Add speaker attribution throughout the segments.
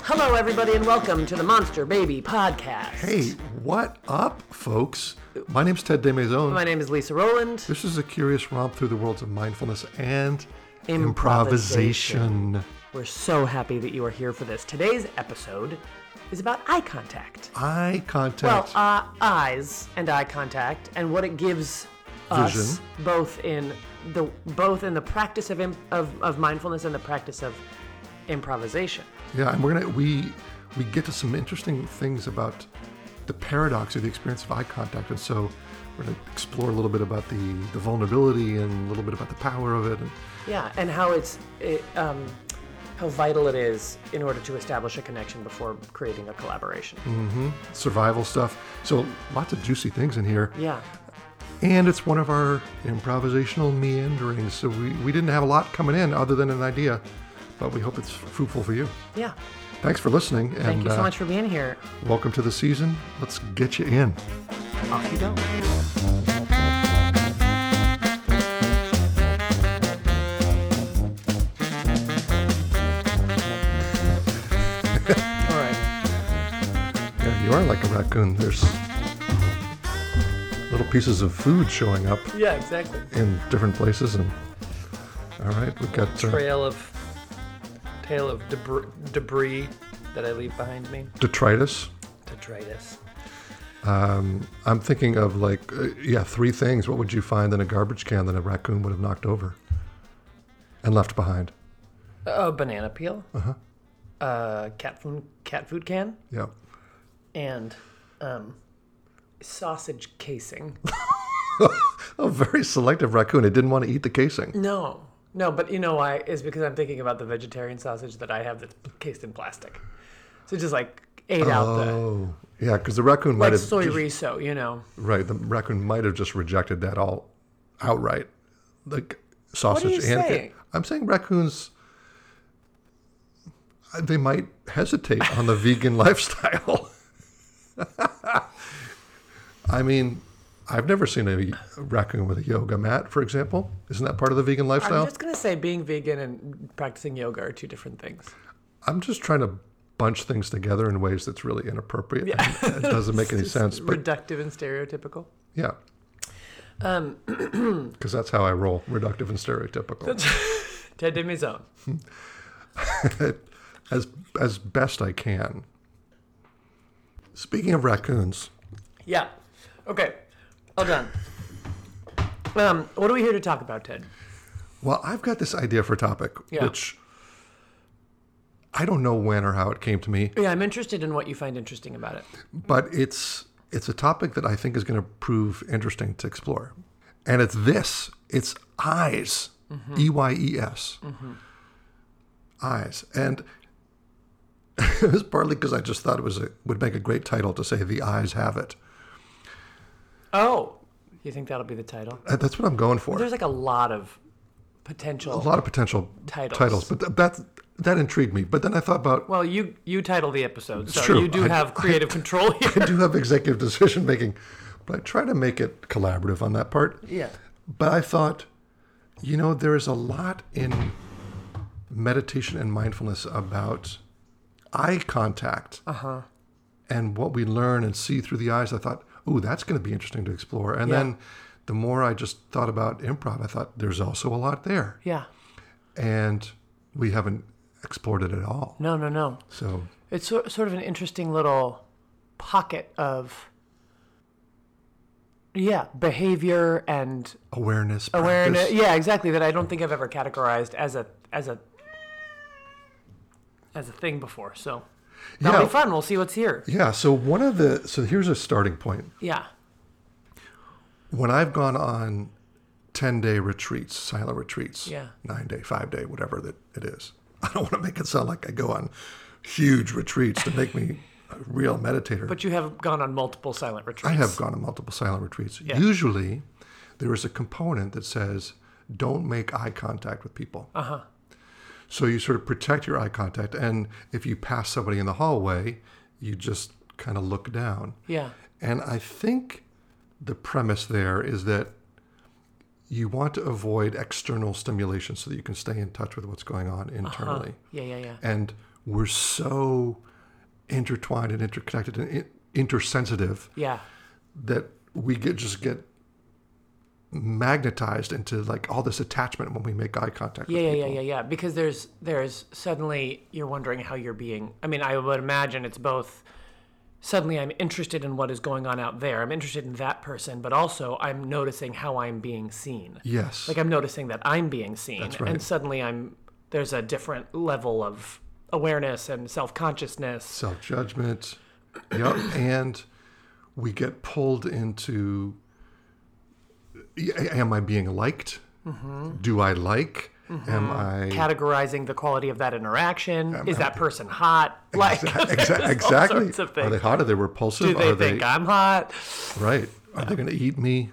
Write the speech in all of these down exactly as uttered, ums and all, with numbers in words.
Speaker 1: Hello, everybody, and welcome to the Monster Baby Podcast.
Speaker 2: Hey, what up, folks? My name's Ted DeMaison.
Speaker 1: My name is Lisa Rowland.
Speaker 2: This is a curious romp through the worlds of mindfulness and
Speaker 1: Improvisation.
Speaker 2: improvisation.
Speaker 1: We're so happy that you are here for this. Today's episode is about eye contact.
Speaker 2: Eye contact.
Speaker 1: Well, uh, eyes and eye contact, and what it gives us,
Speaker 2: Vision.
Speaker 1: both in the both in the practice of, im- of of mindfulness and the practice of improvisation.
Speaker 2: Yeah, and we're gonna we we get to some interesting things about the paradox of the experience of eye contact, and so we're gonna explore a little bit about the the vulnerability and a little bit about the power of it. And
Speaker 1: Yeah, and how it's it, um, how vital it is in order to establish a connection before creating a collaboration.
Speaker 2: mm-hmm, survival stuff. So lots of juicy things in here.
Speaker 1: Yeah.
Speaker 2: And it's one of our improvisational meanderings. So we, we didn't have a lot coming in other than an idea, but we hope it's fruitful for you.
Speaker 1: Yeah.
Speaker 2: Thanks for listening. And,
Speaker 1: Thank you so
Speaker 2: uh,
Speaker 1: much for being here.
Speaker 2: welcome to the season. Let's get you in.
Speaker 1: Off you go. All right.
Speaker 2: Yeah, you are like a raccoon. There's little pieces of food showing up
Speaker 1: Yeah, exactly.
Speaker 2: in different places. And all right, we've got uh,
Speaker 1: Trail of trail of debris, debris that I leave behind me.
Speaker 2: detritus.
Speaker 1: Detritus.
Speaker 2: Um, I'm thinking of like, uh, yeah, three things. What would you find in a garbage can that a raccoon would have knocked over and left behind?
Speaker 1: A banana peel.
Speaker 2: Uh-huh.
Speaker 1: A cat food cat food can.
Speaker 2: Yeah.
Speaker 1: And um, sausage casing.
Speaker 2: A very selective raccoon. It didn't want to eat the casing.
Speaker 1: No, no, but you know why? Is because I'm thinking about the vegetarian sausage that I have that's cased in plastic. So just like ate out the
Speaker 2: Oh, yeah, because the raccoon might
Speaker 1: like
Speaker 2: have
Speaker 1: soy
Speaker 2: just-
Speaker 1: riso, you know.
Speaker 2: right. The raccoon might have just rejected that all outright, like sausage.
Speaker 1: you
Speaker 2: and
Speaker 1: saying?
Speaker 2: I'm saying raccoons. uh, They might hesitate on the vegan lifestyle. I mean, I've never seen a raccoon with a yoga mat, for example. Isn't that part of the vegan lifestyle?
Speaker 1: I'm just gonna say being vegan and practicing yoga are two different things.
Speaker 2: I'm just trying to bunch things together in ways that's really inappropriate.
Speaker 1: Yeah.
Speaker 2: It doesn't make any
Speaker 1: Just
Speaker 2: sense. But
Speaker 1: reductive and stereotypical.
Speaker 2: yeah,
Speaker 1: Um,
Speaker 2: because that's how I roll, reductive and stereotypical.
Speaker 1: Ted DeMaison.
Speaker 2: as as best I can. Speaking of raccoons,
Speaker 1: Yeah. Okay. All done. Um, what are we here to talk about, Ted?
Speaker 2: well, I've got this idea for a topic,
Speaker 1: Yeah.
Speaker 2: which I don't know when or how it came to me,
Speaker 1: Yeah, I'm interested in what you find interesting about it.
Speaker 2: but it's it's a topic that I think is going to prove interesting to explore. And it's this. It's eyes. E Y E S. Eyes. And it was partly because I just thought it was a, would make a great title to say "The Eyes Have It."
Speaker 1: Oh, you think that'll be the title?
Speaker 2: Uh, That's what I'm going for.
Speaker 1: There's like a lot of
Speaker 2: A
Speaker 1: potential.
Speaker 2: lot of potential
Speaker 1: Titles.
Speaker 2: titles, but th- that that intrigued me. But then I thought about
Speaker 1: Well, you you title the episode, so
Speaker 2: true.
Speaker 1: you do
Speaker 2: I-
Speaker 1: have creative control
Speaker 2: I
Speaker 1: here.
Speaker 2: do have executive decision making, but I try to make it collaborative on that part.
Speaker 1: Yeah.
Speaker 2: But I thought, you know, there is a lot in meditation and mindfulness about eye contact
Speaker 1: Uh-huh.
Speaker 2: and what we learn and see through the eyes. I thought, ooh, that's going to be interesting to explore. And
Speaker 1: Yeah.
Speaker 2: then the more I just thought about improv, I thought there's also a lot there.
Speaker 1: Yeah.
Speaker 2: And we haven't explored it at all.
Speaker 1: No, no, no.
Speaker 2: So
Speaker 1: It's sor- sort of an interesting little pocket of, yeah, behavior and
Speaker 2: awareness,
Speaker 1: awareness.
Speaker 2: practice.
Speaker 1: Yeah, exactly. That I don't think I've ever categorized as a as a as a thing before. So that'll
Speaker 2: Yeah.
Speaker 1: be fun. We'll see what's here.
Speaker 2: Yeah. So one of the so here's a starting point.
Speaker 1: Yeah.
Speaker 2: When I've gone on ten day retreats, silent retreats,
Speaker 1: Yeah.
Speaker 2: nine day, five day, whatever that it is. I don't want to make it sound like I go on huge retreats to make me a real meditator.
Speaker 1: But you have gone on multiple silent retreats.
Speaker 2: I have gone on multiple silent retreats.
Speaker 1: Yeah.
Speaker 2: Usually, there is a component that says, "Don't make eye contact with people."
Speaker 1: Uh huh.
Speaker 2: So you sort of protect your eye contact, and if you pass somebody in the hallway, you just kind of look down.
Speaker 1: Yeah.
Speaker 2: And I think the premise there is that you want to avoid external stimulation so that you can stay in touch with what's going on internally.
Speaker 1: Uh-huh. Yeah, yeah, yeah.
Speaker 2: And we're so intertwined and interconnected and in- intersensitive
Speaker 1: Yeah.
Speaker 2: that we get just get magnetized into like all this attachment when we make eye contact
Speaker 1: Yeah,
Speaker 2: with
Speaker 1: yeah,
Speaker 2: people.
Speaker 1: yeah, yeah, yeah. Because there's there's suddenly you're wondering how you're being. I mean, I would imagine it's both. Suddenly, I'm interested in what is going on out there. I'm interested in that person, but also I'm noticing how I'm being seen.
Speaker 2: Yes.
Speaker 1: Like I'm noticing that I'm being seen,
Speaker 2: That's right.
Speaker 1: and suddenly I'm there's a different level of awareness and self-consciousness.
Speaker 2: Self-judgment. Yep. And we get pulled into, am I being liked? Mm-hmm. Do I like? Mm-hmm. Am I
Speaker 1: categorizing the quality of that interaction? Am, Is that person hot? Like
Speaker 2: exa- exactly.
Speaker 1: All sorts of things.
Speaker 2: Are they hot? Are they repulsive?
Speaker 1: Do they
Speaker 2: Are
Speaker 1: think
Speaker 2: they...
Speaker 1: I'm hot?
Speaker 2: Right. Are they going to eat me?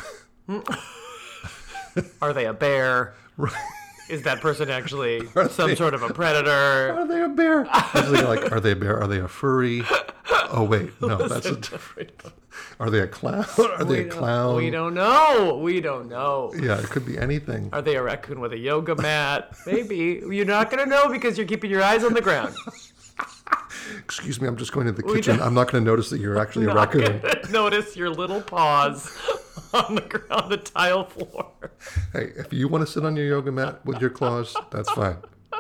Speaker 1: Are they a bear?
Speaker 2: Right.
Speaker 1: Is that person actually
Speaker 2: Are
Speaker 1: some
Speaker 2: they...
Speaker 1: sort of a predator?
Speaker 2: Are they a bear? Like, are they a bear? Are they a furry? Oh wait, no, that's a different. Are they a clown? Are they
Speaker 1: we
Speaker 2: a clown?
Speaker 1: We don't know. We don't know.
Speaker 2: Yeah, it could be anything.
Speaker 1: Are they a raccoon with a yoga mat? Maybe. You're not going to know because you're keeping your eyes on the ground.
Speaker 2: Excuse me, I'm just going to the
Speaker 1: We
Speaker 2: kitchen.
Speaker 1: don't-
Speaker 2: I'm not going to notice that you're actually a raccoon.
Speaker 1: Notice your little paws on the gr- on the tile floor.
Speaker 2: Hey, if you want to sit on your yoga mat with your claws, that's fine.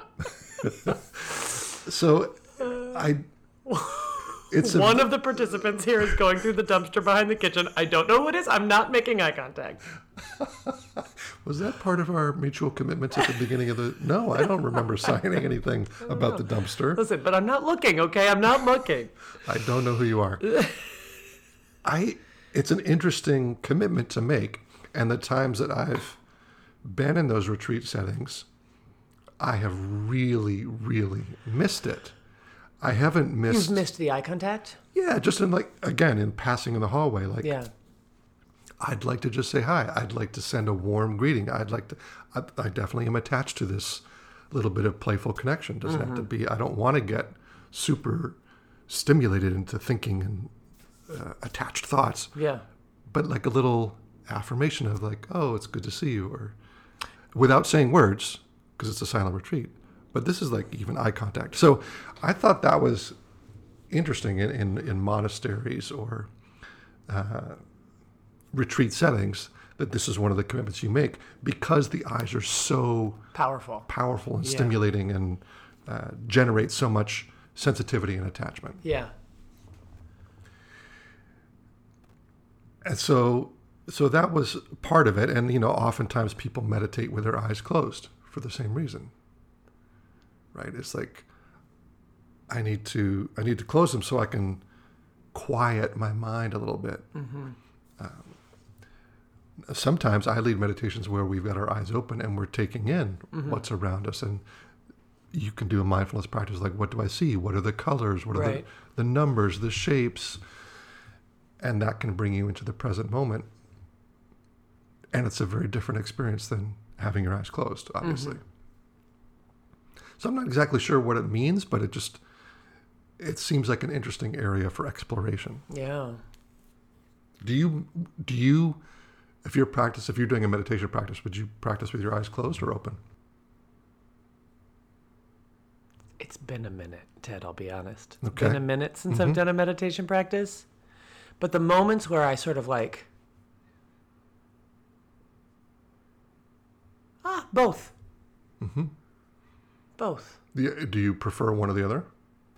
Speaker 2: So, I. It's a,
Speaker 1: One of the participants here is going through the dumpster behind the kitchen. I don't know who it is. I'm not making eye contact.
Speaker 2: Was that part of our mutual commitments at the beginning of the... No, I don't remember signing anything about the dumpster.
Speaker 1: Listen, but I'm not looking, okay? I'm not looking.
Speaker 2: I don't know who you are. I. It's an interesting commitment to make. And the times that I've been in those retreat settings, I have really, really missed it. I haven't missed...
Speaker 1: You've missed the eye contact?
Speaker 2: Yeah, just in like, again, in passing in the hallway. Like,
Speaker 1: Yeah.
Speaker 2: I'd like to just say hi. I'd like to send a warm greeting. I'd like to... I, I definitely am attached to this little bit of playful connection. Doesn't mm-hmm. have to be... I don't want to get super stimulated into thinking and uh, attached thoughts.
Speaker 1: Yeah.
Speaker 2: But like a little affirmation of like, oh, it's good to see you. Or without saying words, because it's a silent retreat. But this is like even eye contact. So I thought that was interesting in, in, in monasteries or uh, retreat settings, that this is one of the commitments you make because the eyes are so
Speaker 1: Powerful.
Speaker 2: powerful and
Speaker 1: Yeah.
Speaker 2: stimulating and uh, generate so much sensitivity and attachment.
Speaker 1: Yeah.
Speaker 2: And so, so that was part of it. And, you know, oftentimes people meditate with their eyes closed for the same reason. Right? It's like, I need to, I need to close them so I can quiet my mind a little bit.
Speaker 1: Mm-hmm.
Speaker 2: Um, sometimes I lead meditations where we've got our eyes open and we're taking in mm-hmm. what's around us. And you can do a mindfulness practice like, what do I see? What are the colors? What are
Speaker 1: right.
Speaker 2: the, the numbers, the shapes? And that can bring you into the present moment. And it's a very different experience than having your eyes closed, obviously. Mm-hmm. So I'm not exactly sure what it means, but it just, it seems like an interesting area for exploration.
Speaker 1: Yeah.
Speaker 2: Do you, do you, if you're practice, if you're doing a meditation practice, would you practice with your eyes closed or open?
Speaker 1: It's been a minute, Ted, I'll be honest. It's
Speaker 2: Okay.
Speaker 1: been a minute since
Speaker 2: Mm-hmm.
Speaker 1: I've done a meditation practice. But the moments where I sort of like, ah, both.
Speaker 2: Mm-hmm.
Speaker 1: Both.
Speaker 2: Do you prefer one or the other?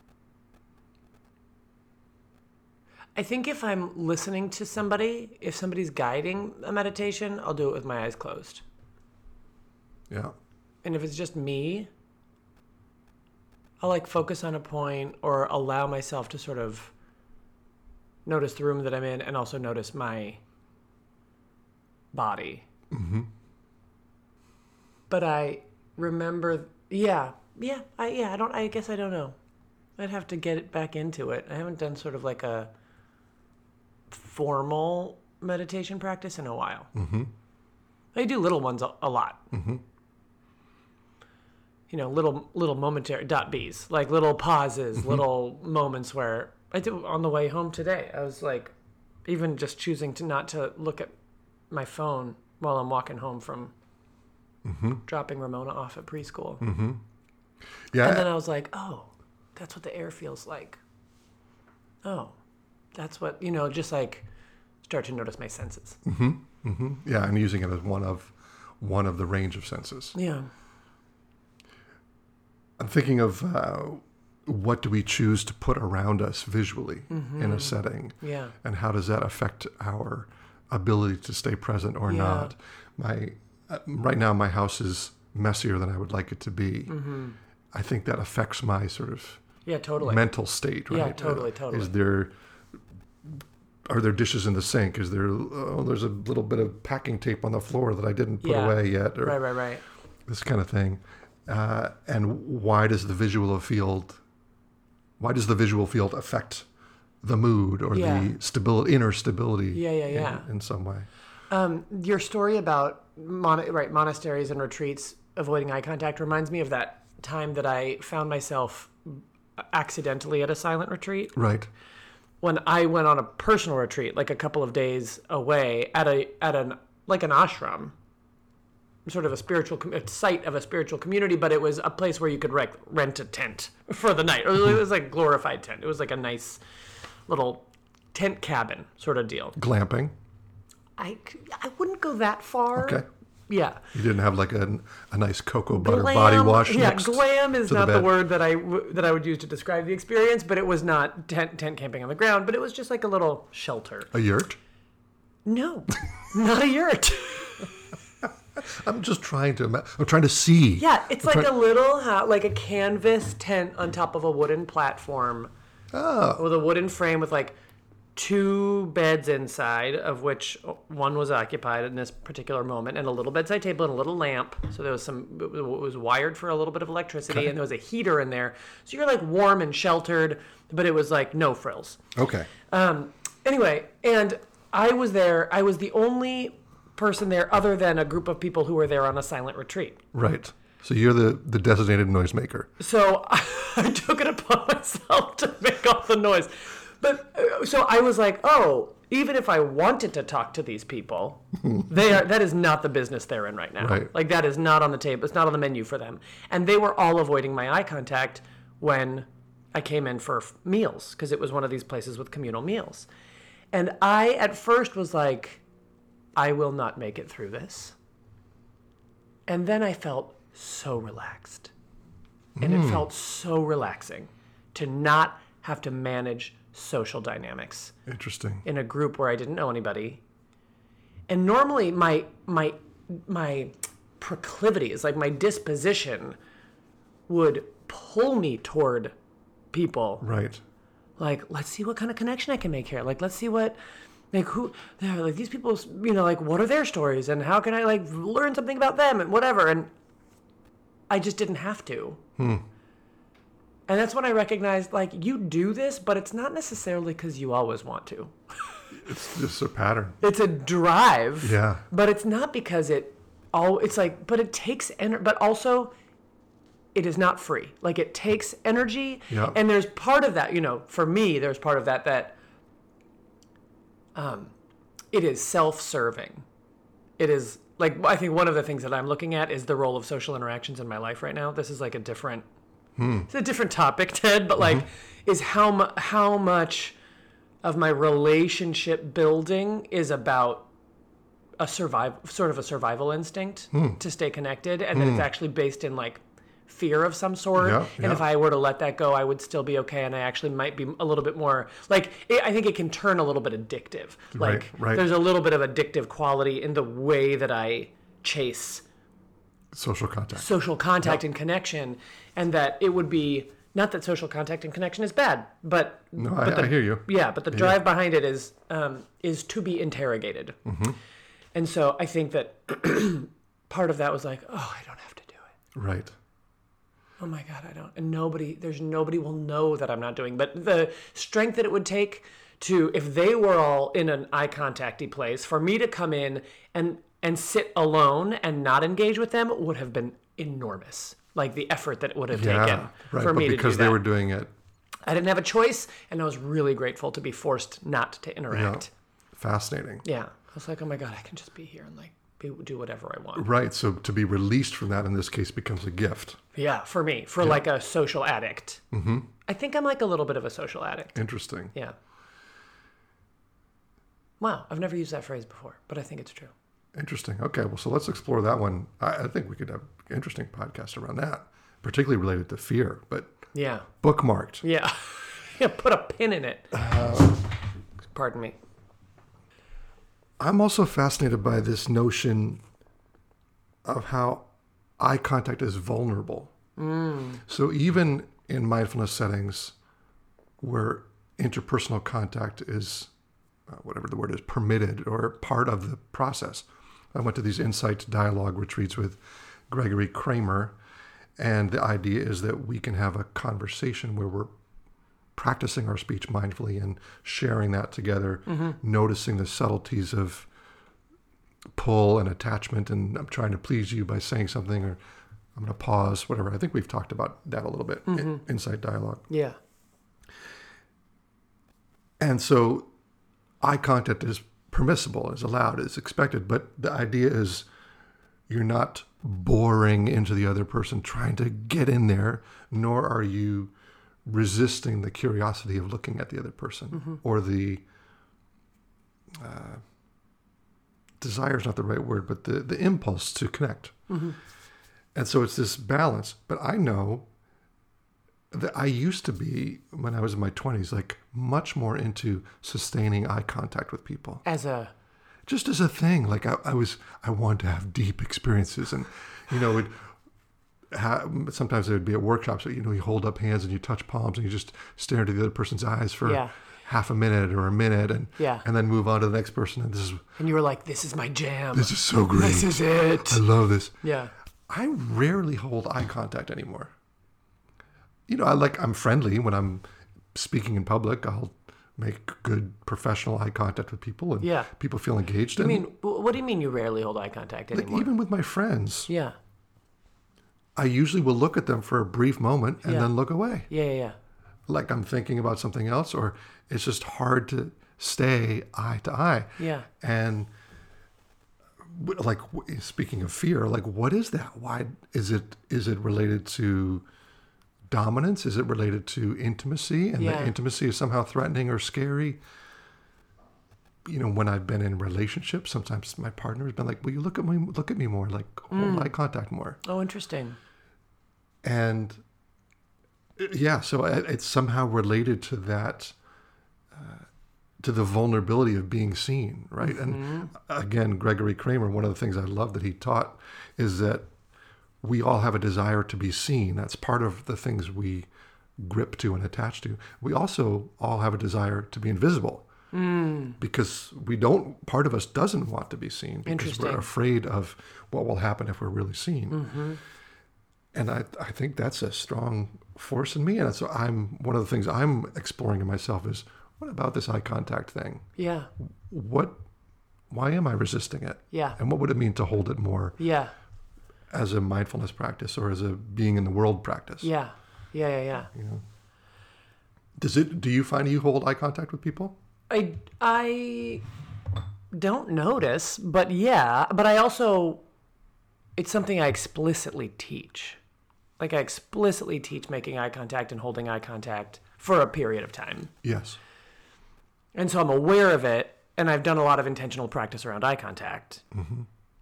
Speaker 1: I think if I'm listening to somebody, if somebody's guiding a meditation, I'll do it with my eyes closed.
Speaker 2: Yeah.
Speaker 1: And if it's just me, I'll like focus on a point or allow myself to sort of notice the room that I'm in and also notice my body.
Speaker 2: Mm-hmm.
Speaker 1: But I remember, yeah, yeah, I yeah, I don't, I guess I don't know. I'd have to get it back into it. I haven't done sort of like a formal meditation practice in a while.
Speaker 2: Mm-hmm.
Speaker 1: I do little ones a, a lot.
Speaker 2: Mm-hmm.
Speaker 1: You know, little little momentary dot B's, like little pauses,
Speaker 2: Mm-hmm.
Speaker 1: little moments where I did on the way home today. I was like, even just choosing to not to look at my phone while I'm walking home from
Speaker 2: mm-hmm.
Speaker 1: dropping Ramona off at preschool.
Speaker 2: Mm-hmm. Yeah.
Speaker 1: And then I was like, oh, that's what the air feels like. Oh, that's what, you know, just like start to notice my senses.
Speaker 2: Mm-hmm. Mm-hmm. Yeah, and using it as one of one of the range of senses.
Speaker 1: Yeah.
Speaker 2: I'm thinking of uh, what do we choose to put around us visually
Speaker 1: Mm-hmm.
Speaker 2: in a setting,
Speaker 1: Yeah.
Speaker 2: and how does that affect our ability to stay present or
Speaker 1: Yeah.
Speaker 2: not? My uh, right now, my house is messier than I would like it to be.
Speaker 1: Mm-hmm.
Speaker 2: I think that affects my sort of
Speaker 1: Yeah, totally.
Speaker 2: mental state. Right?
Speaker 1: Yeah, totally,
Speaker 2: Uh,
Speaker 1: totally.
Speaker 2: Is there are there dishes in the sink? Is there oh, there's a little bit of packing tape on the floor that I didn't put
Speaker 1: Yeah.
Speaker 2: away yet, or
Speaker 1: Right, right, right.
Speaker 2: this kind of thing. Uh, and why does the visual field, why does the visual field affect the mood or
Speaker 1: Yeah.
Speaker 2: the stability, inner stability?
Speaker 1: Yeah, yeah,
Speaker 2: in-
Speaker 1: yeah.
Speaker 2: In, some way.
Speaker 1: Um, your story about mon- right monasteries and retreats avoiding eye contact reminds me of that time that I found myself accidentally at a silent retreat.
Speaker 2: Right.
Speaker 1: When I went on a personal retreat, like a couple of days away at a at an like an ashram, sort of a spiritual com- a site of a spiritual community, but it was a place where you could rec- rent a tent for the night. Or it was like a glorified tent. It was like a nice little tent cabin sort of deal.
Speaker 2: Glamping.
Speaker 1: I, I wouldn't go that far.
Speaker 2: Okay.
Speaker 1: Yeah.
Speaker 2: You didn't have like a, a nice cocoa butter
Speaker 1: Glam-
Speaker 2: body wash
Speaker 1: Yeah,
Speaker 2: next
Speaker 1: glam is
Speaker 2: to the
Speaker 1: not the,
Speaker 2: bed.
Speaker 1: word that I w- that I would use to describe the experience, but it was not tent tent camping on the ground, but it was just like a little shelter.
Speaker 2: A yurt?
Speaker 1: No, not a yurt.
Speaker 2: I'm just trying to, ima- I'm trying to see.
Speaker 1: Yeah, it's
Speaker 2: I'm
Speaker 1: like
Speaker 2: try-
Speaker 1: a little ho- like a canvas tent on top of a wooden platform
Speaker 2: Oh,
Speaker 1: with a wooden frame with like two beds inside, of which one was occupied in this particular moment, and a little bedside table and a little lamp. So there was some, it was wired for a little bit of electricity,
Speaker 2: Okay.
Speaker 1: and there was a heater in there. So you're like warm and sheltered, but it was like no frills.
Speaker 2: okay.
Speaker 1: Um, anyway, and I was there. I was the only person there other than a group of people who were there on a silent retreat.
Speaker 2: Right. So you're the, the designated noisemaker.
Speaker 1: So I took it upon myself to make all the noise. But uh, so I was like, oh, even if I wanted to talk to these people, they are that is not the business they're in right now.
Speaker 2: Right.
Speaker 1: Like that is not on the table. It's not on the menu for them. And they were all avoiding my eye contact when I came in for f- meals, because it was one of these places with communal meals. And I at first was like, I will not make it through this. And then I felt so relaxed. And it felt so relaxing to not have to manage social dynamics
Speaker 2: Interesting.
Speaker 1: in a group where I didn't know anybody. And normally my my my proclivities, like my disposition, would pull me toward people.
Speaker 2: Right.
Speaker 1: Like, let's see what kind of connection I can make here. Like, let's see what, like, who, they're like, these people, you know, like, what are their stories? And how can I, like, learn something about them and whatever. And I just didn't have to.
Speaker 2: Hmm.
Speaker 1: And that's when I recognized, like, you do this, but it's not necessarily because you always want to.
Speaker 2: It's just a pattern.
Speaker 1: It's a drive.
Speaker 2: Yeah.
Speaker 1: But it's not because it, all, it's like, but it takes energy, but also it is not free. Like, it takes energy.
Speaker 2: Yeah.
Speaker 1: And there's part of that, you know, for me, there's part of that that um, it is self-serving. It is, like, I think one of the things that I'm looking at is the role of social interactions in my life right now. This is like a different,
Speaker 2: Hmm.
Speaker 1: it's a different topic, Ted, but like, is how mu- how much of my relationship building is about a survival, sort of a survival instinct to stay connected, and that it's actually based in like fear of some sort.
Speaker 2: Yeah,
Speaker 1: and
Speaker 2: yeah.
Speaker 1: if I were to let that go, I would still be okay, and I actually might be a little bit more like, it, I think it can turn a little bit addictive. Like,
Speaker 2: right.
Speaker 1: there's a little bit of addictive quality in the way that I chase
Speaker 2: Social contact.
Speaker 1: social contact and connection, and that it would be not that social contact and connection is bad, but
Speaker 2: No,
Speaker 1: but
Speaker 2: I,
Speaker 1: the,
Speaker 2: I hear you.
Speaker 1: yeah, but the drive behind it is um, is to be interrogated,
Speaker 2: Mm-hmm.
Speaker 1: and so I think that part of that was like, oh, I don't have to do it.
Speaker 2: Right.
Speaker 1: Oh my God, I don't, and nobody, there's nobody will know that I'm not doing. But the strength that it would take to, if they were all in an eye contacty place, for me to come in and and sit alone and not engage with them would have been enormous. Like the effort that it would have
Speaker 2: Yeah.
Speaker 1: taken
Speaker 2: Right.
Speaker 1: for
Speaker 2: But
Speaker 1: me to do
Speaker 2: because
Speaker 1: that.
Speaker 2: they were doing it,
Speaker 1: I didn't have a choice, and I was really grateful to be forced not to
Speaker 2: yeah,
Speaker 1: interact.
Speaker 2: fascinating.
Speaker 1: Yeah, I was like, oh my God, I can just be here and like be, do whatever I want.
Speaker 2: Right. So to be released from that in this case becomes a gift.
Speaker 1: Yeah, for me, for like a social addict, I think I'm like a little bit of a social addict.
Speaker 2: Interesting.
Speaker 1: Yeah. Wow, I've never used that phrase before, but I think it's true.
Speaker 2: Interesting. Okay, well, so let's explore that one. I, I think we could have an interesting podcast around that, particularly related to fear, but
Speaker 1: Yeah.
Speaker 2: bookmarked.
Speaker 1: Yeah. Yeah, put a pin in it. Uh, Pardon me.
Speaker 2: I'm also fascinated by this notion of how eye contact is vulnerable.
Speaker 1: Mm.
Speaker 2: So even in mindfulness settings where interpersonal contact is, uh, whatever the word is, permitted or part of the process. I went to these insight dialogue retreats with Gregory Kramer, and the idea is that we can have a conversation where we're practicing our speech mindfully and sharing that together, mm-hmm. noticing the subtleties of pull and attachment, and I'm trying to please you by saying something, or I'm going to pause, whatever. I think we've talked about that a little bit mm-hmm. in insight dialogue.
Speaker 1: Yeah.
Speaker 2: And so eye contact is permissible, is allowed, is expected, but the idea is you're not boring into the other person, trying to get in there, nor are you resisting the curiosity of looking at the other person, mm-hmm. or the uh, desire is not the right word, but the, the impulse to connect. Mm-hmm. And so it's this balance. But I know that I used to be, when I was in my twenties, like much more into sustaining eye contact with people.
Speaker 1: As a...
Speaker 2: Just as a thing. Like I, I was, I wanted to have deep experiences, and, you know, it, ha, sometimes it would be at workshops, you know, you hold up hands and you touch palms and you just stare into the other person's eyes for
Speaker 1: yeah.
Speaker 2: half a minute or a minute, and
Speaker 1: yeah.
Speaker 2: and then move on to the next person. And this is,
Speaker 1: and you were like, this is my jam.
Speaker 2: This is so great.
Speaker 1: This is it.
Speaker 2: I love this.
Speaker 1: Yeah.
Speaker 2: I rarely hold eye contact anymore. You know, I like, I'm friendly when I'm speaking in public. I'll make good professional eye contact with people, and
Speaker 1: yeah.
Speaker 2: people feel engaged.
Speaker 1: You
Speaker 2: and,
Speaker 1: mean, what do you mean you rarely hold eye contact anymore?
Speaker 2: Like even with my friends.
Speaker 1: Yeah.
Speaker 2: I usually will look at them for a brief moment and
Speaker 1: yeah.
Speaker 2: then look away.
Speaker 1: Yeah, yeah, yeah.
Speaker 2: Like I'm thinking about something else, or it's just hard to stay eye to eye.
Speaker 1: Yeah.
Speaker 2: And like, speaking of fear, like what is that? Why is it, is it related to dominance? Is it related to intimacy, and yeah. the intimacy is somehow threatening or scary? You know, when I've been in relationships, sometimes my partner has been like, will you look at me, look at me more, like hold mm. eye contact more.
Speaker 1: Oh, interesting.
Speaker 2: And yeah, so it's somehow related to that, uh, to the vulnerability of being seen, right? Mm-hmm. And again, Gregory Kramer, one of the things I love that he taught is that we all have a desire to be seen. That's part of the things we grip to and attach to. We also all have a desire to be invisible, mm. because we don't, part of us doesn't want to be seen because we're afraid of what will happen if we're really seen. Mm-hmm. And I, I think that's a strong force in me. And so I'm, one of the things I'm exploring in myself is, what about this eye contact thing?
Speaker 1: Yeah.
Speaker 2: What, why am I resisting it?
Speaker 1: Yeah.
Speaker 2: And what would it mean to hold it more?
Speaker 1: Yeah.
Speaker 2: As a mindfulness practice or as a being in the world practice?
Speaker 1: Yeah. Yeah, yeah, yeah.
Speaker 2: You know, does it, do you find you hold eye contact with people?
Speaker 1: I, I don't notice, but yeah, but I also, it's something I explicitly teach. Like I explicitly teach making eye contact and holding eye contact for a period of time.
Speaker 2: Yes.
Speaker 1: And so I'm aware of it, and I've done a lot of intentional practice around eye contact. Mm-hmm.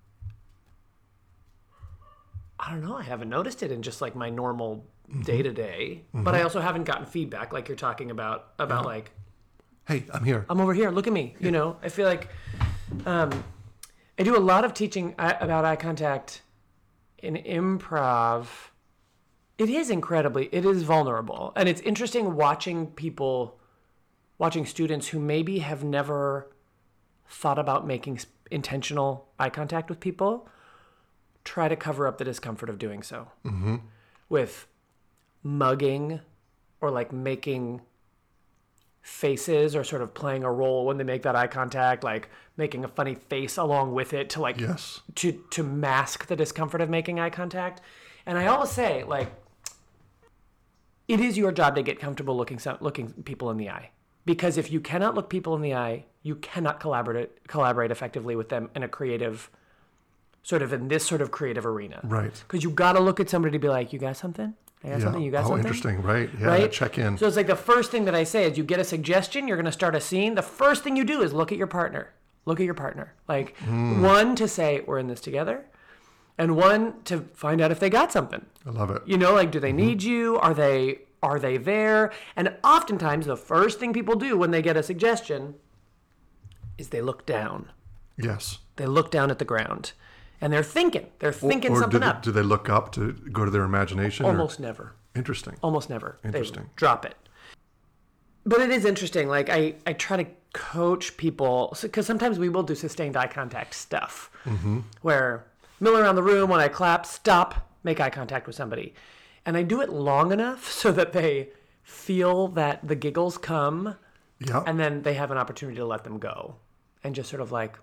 Speaker 1: I don't know. I haven't noticed it in just like my normal day to day, but I also haven't gotten feedback like you're talking about, about yeah. like,
Speaker 2: hey, I'm here.
Speaker 1: I'm over here. Look at me. Yeah. You know, I feel like um, I do a lot of teaching about eye contact in improv. It is incredibly, it is vulnerable. And it's interesting watching people, watching students who maybe have never thought about making intentional eye contact with people, try to cover up the discomfort of doing so. Mm-hmm. With mugging or like making faces or sort of playing a role when they make that eye contact, like making a funny face along with it to like,
Speaker 2: yes.
Speaker 1: to, to mask the discomfort of making eye contact. And I always say, like, it is your job to get comfortable looking looking people in the eye. Because if you cannot look people in the eye, you cannot collaborate collaborate effectively with them in a creative, sort of in this sort of creative arena.
Speaker 2: Right.
Speaker 1: Because you got to look at somebody to be like, you got something? I got
Speaker 2: Yeah.
Speaker 1: something. You got
Speaker 2: oh,
Speaker 1: something.
Speaker 2: interesting. Right. Yeah.
Speaker 1: Right?
Speaker 2: Check in.
Speaker 1: So it's like the first thing that I say is you get a suggestion, you're going to start a scene. The first thing you do is look at your partner. Look at your partner. Like one to say, we're in this together. And one to find out if they got something.
Speaker 2: I love it.
Speaker 1: You know, like, do they need you? Are they are they there? And oftentimes the first thing people do when they get a suggestion is they look down.
Speaker 2: Yes.
Speaker 1: They look down at the ground. And they're thinking. They're thinking
Speaker 2: or
Speaker 1: something
Speaker 2: do they,
Speaker 1: up.
Speaker 2: do they look up to go to their imagination? or-
Speaker 1: Almost never.
Speaker 2: Interesting.
Speaker 1: Almost never.
Speaker 2: Interesting.
Speaker 1: They drop it. But it is interesting. Like, I, I try to coach people, because sometimes we will do sustained eye contact stuff,
Speaker 2: Mm-hmm.
Speaker 1: where mill around the room, when I clap, stop, make eye contact with somebody. And I do it long enough so that they feel that the giggles come,
Speaker 2: Yeah.
Speaker 1: and then they have an opportunity to let them go. And just sort of like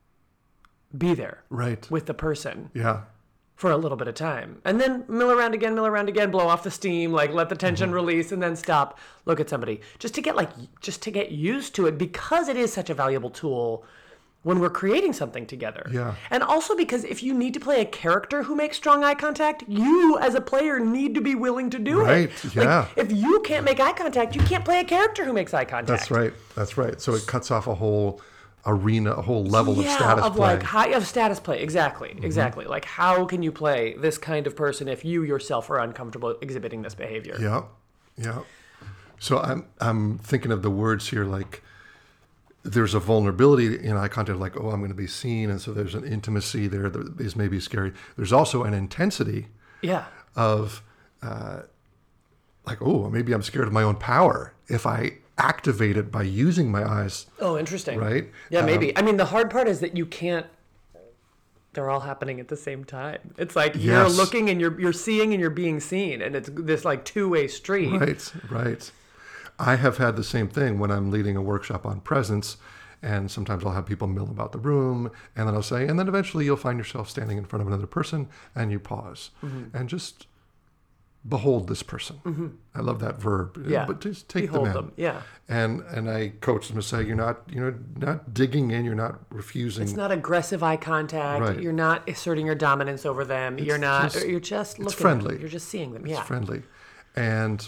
Speaker 1: be there
Speaker 2: right.
Speaker 1: with the person
Speaker 2: Yeah.
Speaker 1: for a little bit of time. And then mill around again, mill around again, blow off the steam, like let the tension
Speaker 2: Mm-hmm.
Speaker 1: release, and then stop, look at somebody. Just to get like, just to get used to it, because it is such a valuable tool when we're creating something together.
Speaker 2: Yeah.
Speaker 1: And also because if you need to play a character who makes strong eye contact, you as a player need to be willing to do
Speaker 2: Right,
Speaker 1: it.
Speaker 2: yeah.
Speaker 1: Like, if you can't make eye contact, you can't play a character who makes eye contact.
Speaker 2: That's right. That's right. So it cuts off a whole arena, a whole level
Speaker 1: yeah,
Speaker 2: of status
Speaker 1: of
Speaker 2: play.
Speaker 1: like high of status play. Exactly, exactly. Like, how can you play this kind of person if you yourself are uncomfortable exhibiting this behavior?
Speaker 2: Yeah, yeah. So I'm I'm thinking of the words here, like there's a vulnerability in eye contact, like, oh, I'm going to be seen, and so there's an intimacy there that is maybe scary. There's also an intensity
Speaker 1: Yeah.
Speaker 2: of uh, like, oh, maybe I'm scared of my own power if I activate it by using my eyes.
Speaker 1: Oh, interesting.
Speaker 2: Right?
Speaker 1: Yeah, maybe.
Speaker 2: Um,
Speaker 1: I mean, the hard part is that you can't. They're all happening at the same time. It's like
Speaker 2: Yes.
Speaker 1: you're looking and you're you're seeing and you're being seen, and it's this like two way street.
Speaker 2: Right, right. I have had the same thing when I'm leading a workshop on presence, and sometimes I'll have people mill about the room, and then I'll say, and then eventually you'll find yourself standing in front of another person, and you pause
Speaker 1: Mm-hmm.
Speaker 2: and just behold this person. I love that verb.
Speaker 1: Yeah.
Speaker 2: But just take
Speaker 1: Behold
Speaker 2: them in.
Speaker 1: them. Yeah.
Speaker 2: And and I coach them to say, you're not you're not digging in, you're not refusing.
Speaker 1: It's not aggressive eye contact.
Speaker 2: Right.
Speaker 1: You're not asserting your dominance over them. you're not.
Speaker 2: just-
Speaker 1: you're just looking.
Speaker 2: it's friendly.
Speaker 1: At them. You're just seeing them.
Speaker 2: It's
Speaker 1: Yeah.
Speaker 2: friendly. And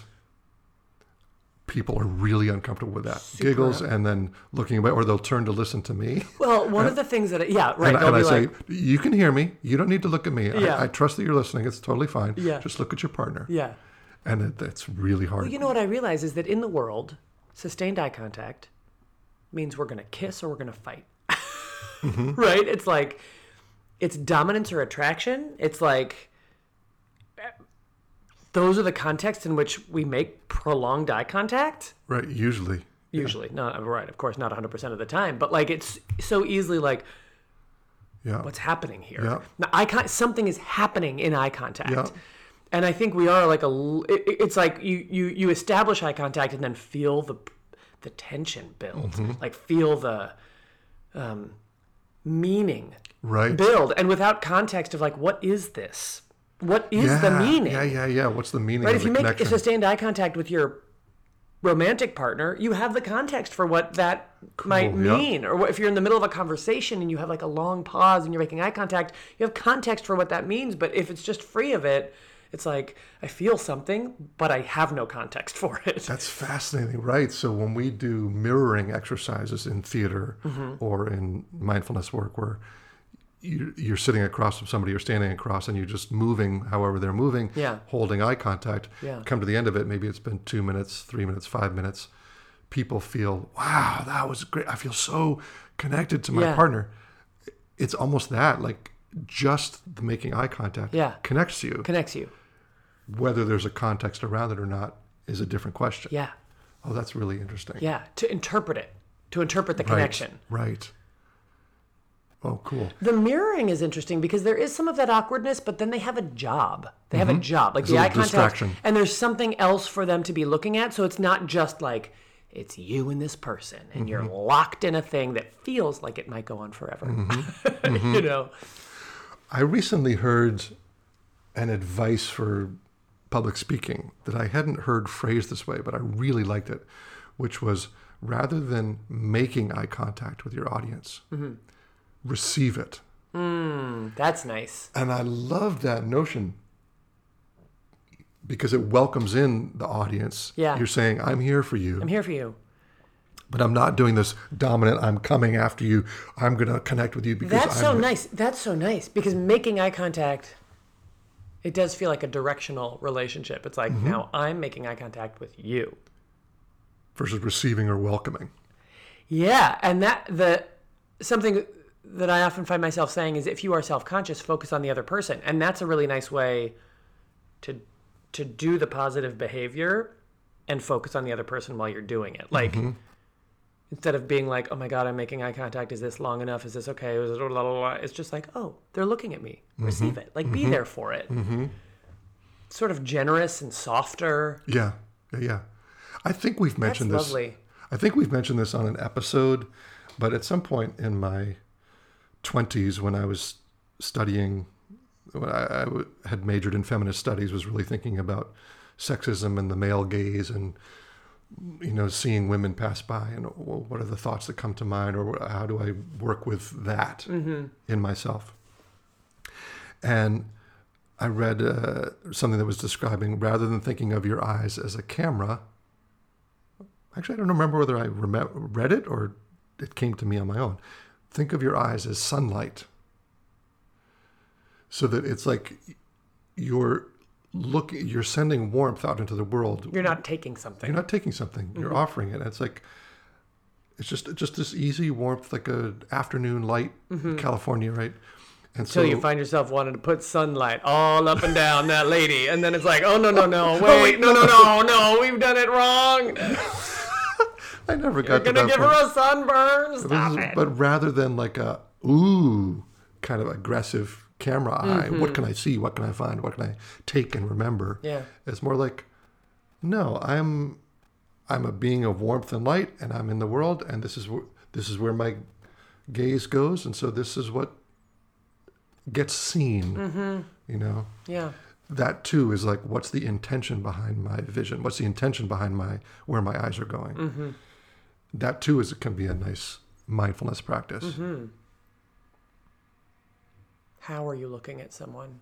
Speaker 2: people are really uncomfortable with that.
Speaker 1: Super.
Speaker 2: Giggles and then looking away, or they'll turn to listen to me.
Speaker 1: Well, one of the things that yeah right.
Speaker 2: And,
Speaker 1: they'll
Speaker 2: and I
Speaker 1: be
Speaker 2: say,
Speaker 1: like,
Speaker 2: you can hear me. You don't need to look at me.
Speaker 1: Yeah.
Speaker 2: I, I trust that you're listening. It's totally fine.
Speaker 1: Yeah.
Speaker 2: Just look at your partner.
Speaker 1: yeah.
Speaker 2: And it, that's really hard.
Speaker 1: Well, you know what I realize is that in the world, sustained eye contact means we're going to kiss or we're going to fight.
Speaker 2: Mm-hmm.
Speaker 1: Right? It's like, it's dominance or attraction. It's like, those are the contexts in which we make prolonged eye contact.
Speaker 2: Right. Usually.
Speaker 1: Usually. Not, right, of course, not one hundred percent of the time. But like, it's so easily like,
Speaker 2: Yeah.
Speaker 1: what's happening here?
Speaker 2: Yeah.
Speaker 1: Now, eye con- something is happening in eye contact.
Speaker 2: Yeah.
Speaker 1: And I think we are like a. l- It, it- it's like you, you you establish eye contact and then feel the the tension build,
Speaker 2: Mm-hmm.
Speaker 1: like feel the um, meaning
Speaker 2: Right.
Speaker 1: build, and without context of like, what is this? What is
Speaker 2: yeah.
Speaker 1: the meaning?
Speaker 2: Yeah. Yeah. Yeah. What's the meaning
Speaker 1: Right?
Speaker 2: of
Speaker 1: If you
Speaker 2: the
Speaker 1: make
Speaker 2: connection?
Speaker 1: sustained eye contact with your romantic partner, you have the context for what that might
Speaker 2: yeah.
Speaker 1: mean. Or what- if you're in the middle of a conversation and you have like a long pause and you're making eye contact, you have context for what that means. But if it's just free of it, it's like, I feel something, but I have no context for it.
Speaker 2: That's fascinating, right? So when we do mirroring exercises in theater
Speaker 1: Mm-hmm.
Speaker 2: or in mindfulness work, where you, you're sitting across from somebody, you're standing across, and you're just moving however they're moving,
Speaker 1: Yeah.
Speaker 2: holding eye contact.
Speaker 1: Yeah.
Speaker 2: Come to the end of it, maybe it's been two minutes, three minutes, five minutes. People feel, wow, that was great. I feel so connected to my
Speaker 1: Yeah.
Speaker 2: partner. It's almost that, like just the making eye contact
Speaker 1: Yeah.
Speaker 2: connects you.
Speaker 1: Connects you.
Speaker 2: Whether there's a context around it or not is a different question.
Speaker 1: Yeah.
Speaker 2: Oh, that's really interesting.
Speaker 1: Yeah. To interpret it, to interpret the connection.
Speaker 2: Right. Oh, cool.
Speaker 1: The mirroring is interesting because there is some of that awkwardness, but then they have a job. They have a job, like
Speaker 2: There's
Speaker 1: the
Speaker 2: a
Speaker 1: eye
Speaker 2: little
Speaker 1: contact,
Speaker 2: distraction.
Speaker 1: and there's something else for them to be looking at. So it's not just like it's you and this person, and you're locked in a thing that feels like it might go on forever. you know.
Speaker 2: I recently heard an advice for public speaking that I hadn't heard phrased this way, but I really liked it, which was rather than making eye contact with your audience, receive it.
Speaker 1: Mm, that's nice.
Speaker 2: And I love that notion. because it welcomes in the audience.
Speaker 1: Yeah.
Speaker 2: You're saying, I'm here for you.
Speaker 1: I'm here for you.
Speaker 2: But I'm not doing this dominant, I'm coming after you. I'm going to connect with you because
Speaker 1: That's so
Speaker 2: I'm...
Speaker 1: nice. That's so nice because making eye contact, it does feel like a directional relationship. It's like,
Speaker 2: Mm-hmm.
Speaker 1: now I'm making eye contact with you.
Speaker 2: versus receiving or welcoming.
Speaker 1: Yeah. And that, the, something that I often find myself saying is if you are self-conscious, focus on the other person. And that's a really nice way to, to do the positive behavior and focus on the other person while you're doing it. Like, mm-hmm. instead of being like, oh my God, I'm making eye contact. Is this long enough? Is this okay? Is it blah, blah, blah? It's just like, oh, they're looking at me. Mm-hmm. Receive it. Like, mm-hmm. be there for it.
Speaker 2: Mm-hmm.
Speaker 1: Sort of generous and softer.
Speaker 2: Yeah. Yeah. Yeah. I think we've mentioned
Speaker 1: That's
Speaker 2: this.
Speaker 1: Lovely.
Speaker 2: I think we've mentioned this on an episode, but at some point in my twenties when I was studying, when I, I w- had majored in feminist studies, was really thinking about sexism and the male gaze and, you know, seeing women pass by and well, what are the thoughts that come to mind or how do I work with that mm-hmm. in myself? And I read uh, something that was describing rather than thinking of your eyes as a camera. Actually, I don't remember whether I rem- read it or it came to me on my own. Think of your eyes as sunlight. So that it's like you're looking, you're sending warmth out into the world.
Speaker 1: You're not taking something.
Speaker 2: You're not taking something. You're mm-hmm. offering it. And it's like, it's just just this easy warmth, like a afternoon light mm-hmm. in California, right? And
Speaker 1: Until
Speaker 2: so,
Speaker 1: you find yourself wanting to put sunlight all up and down that lady. And then it's like, oh, no, no, no. Wait, no, no, no, no. We've done it wrong.
Speaker 2: I never
Speaker 1: You're
Speaker 2: got to that
Speaker 1: gonna give
Speaker 2: point.
Speaker 1: her a sunburn. Stop
Speaker 2: is,
Speaker 1: it.
Speaker 2: But rather than like a, ooh, kind of aggressive camera eye,
Speaker 1: mm-hmm.
Speaker 2: what can I see? What can I find? What can I take and remember?
Speaker 1: Yeah.
Speaker 2: It's more like, no, I'm I'm a being of warmth and light, and I'm in the world, and this is wh- this is where my gaze goes, and so this is what gets seen,
Speaker 1: mm-hmm.
Speaker 2: you know?
Speaker 1: Yeah.
Speaker 2: That too is like, what's the intention behind my vision? What's the intention behind my where my eyes are going?
Speaker 1: Mm-hmm.
Speaker 2: That too is can be a nice mindfulness practice.
Speaker 1: Mm-hmm. How are you looking at someone?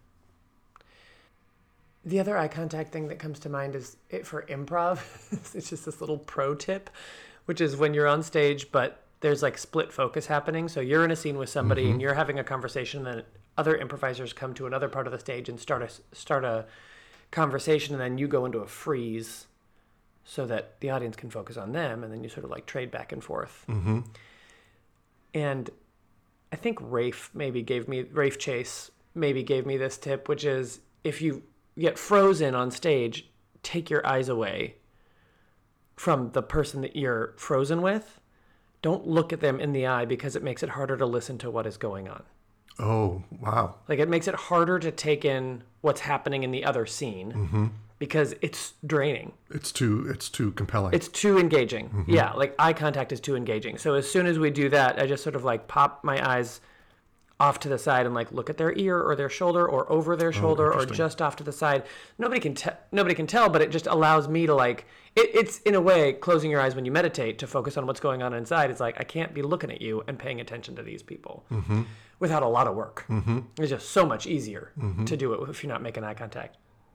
Speaker 1: The other eye contact thing that comes to mind is it for improv. It's just this little pro tip, which is when you're on stage, but there's like split focus happening. So you're in a scene with somebody mm-hmm. and you're having a conversation, and then other improvisers come to another part of the stage and start a start a conversation, and then you go into a freeze so that the audience can focus on them, and then you sort of like trade back and forth.
Speaker 2: Mm-hmm.
Speaker 1: And I think Rafe maybe gave me, Rafe Chase maybe gave me this tip, which is if you get frozen on stage, take your eyes away from the person that you're frozen with. Don't look at them in the eye because it makes it harder to listen to what is going on.
Speaker 2: Oh, wow.
Speaker 1: Like it makes it harder to take in what's happening in the other scene mm-hmm. because it's draining.
Speaker 2: It's too, it's too compelling.
Speaker 1: It's too engaging. Mm-hmm. Yeah. Like eye contact is too engaging. So as soon as we do that, I just sort of like pop my eyes off to the side and like look at their ear or their shoulder or over their shoulder oh, or just off to the side. Nobody can tell, nobody can tell, but it just allows me to like, it, it's in a way closing your eyes when you meditate to focus on what's going on inside. It's like, I can't be looking at you and paying attention to these people mm-hmm. without a lot of work. Mm-hmm. It's just so much easier mm-hmm. to do it if you're not making eye contact.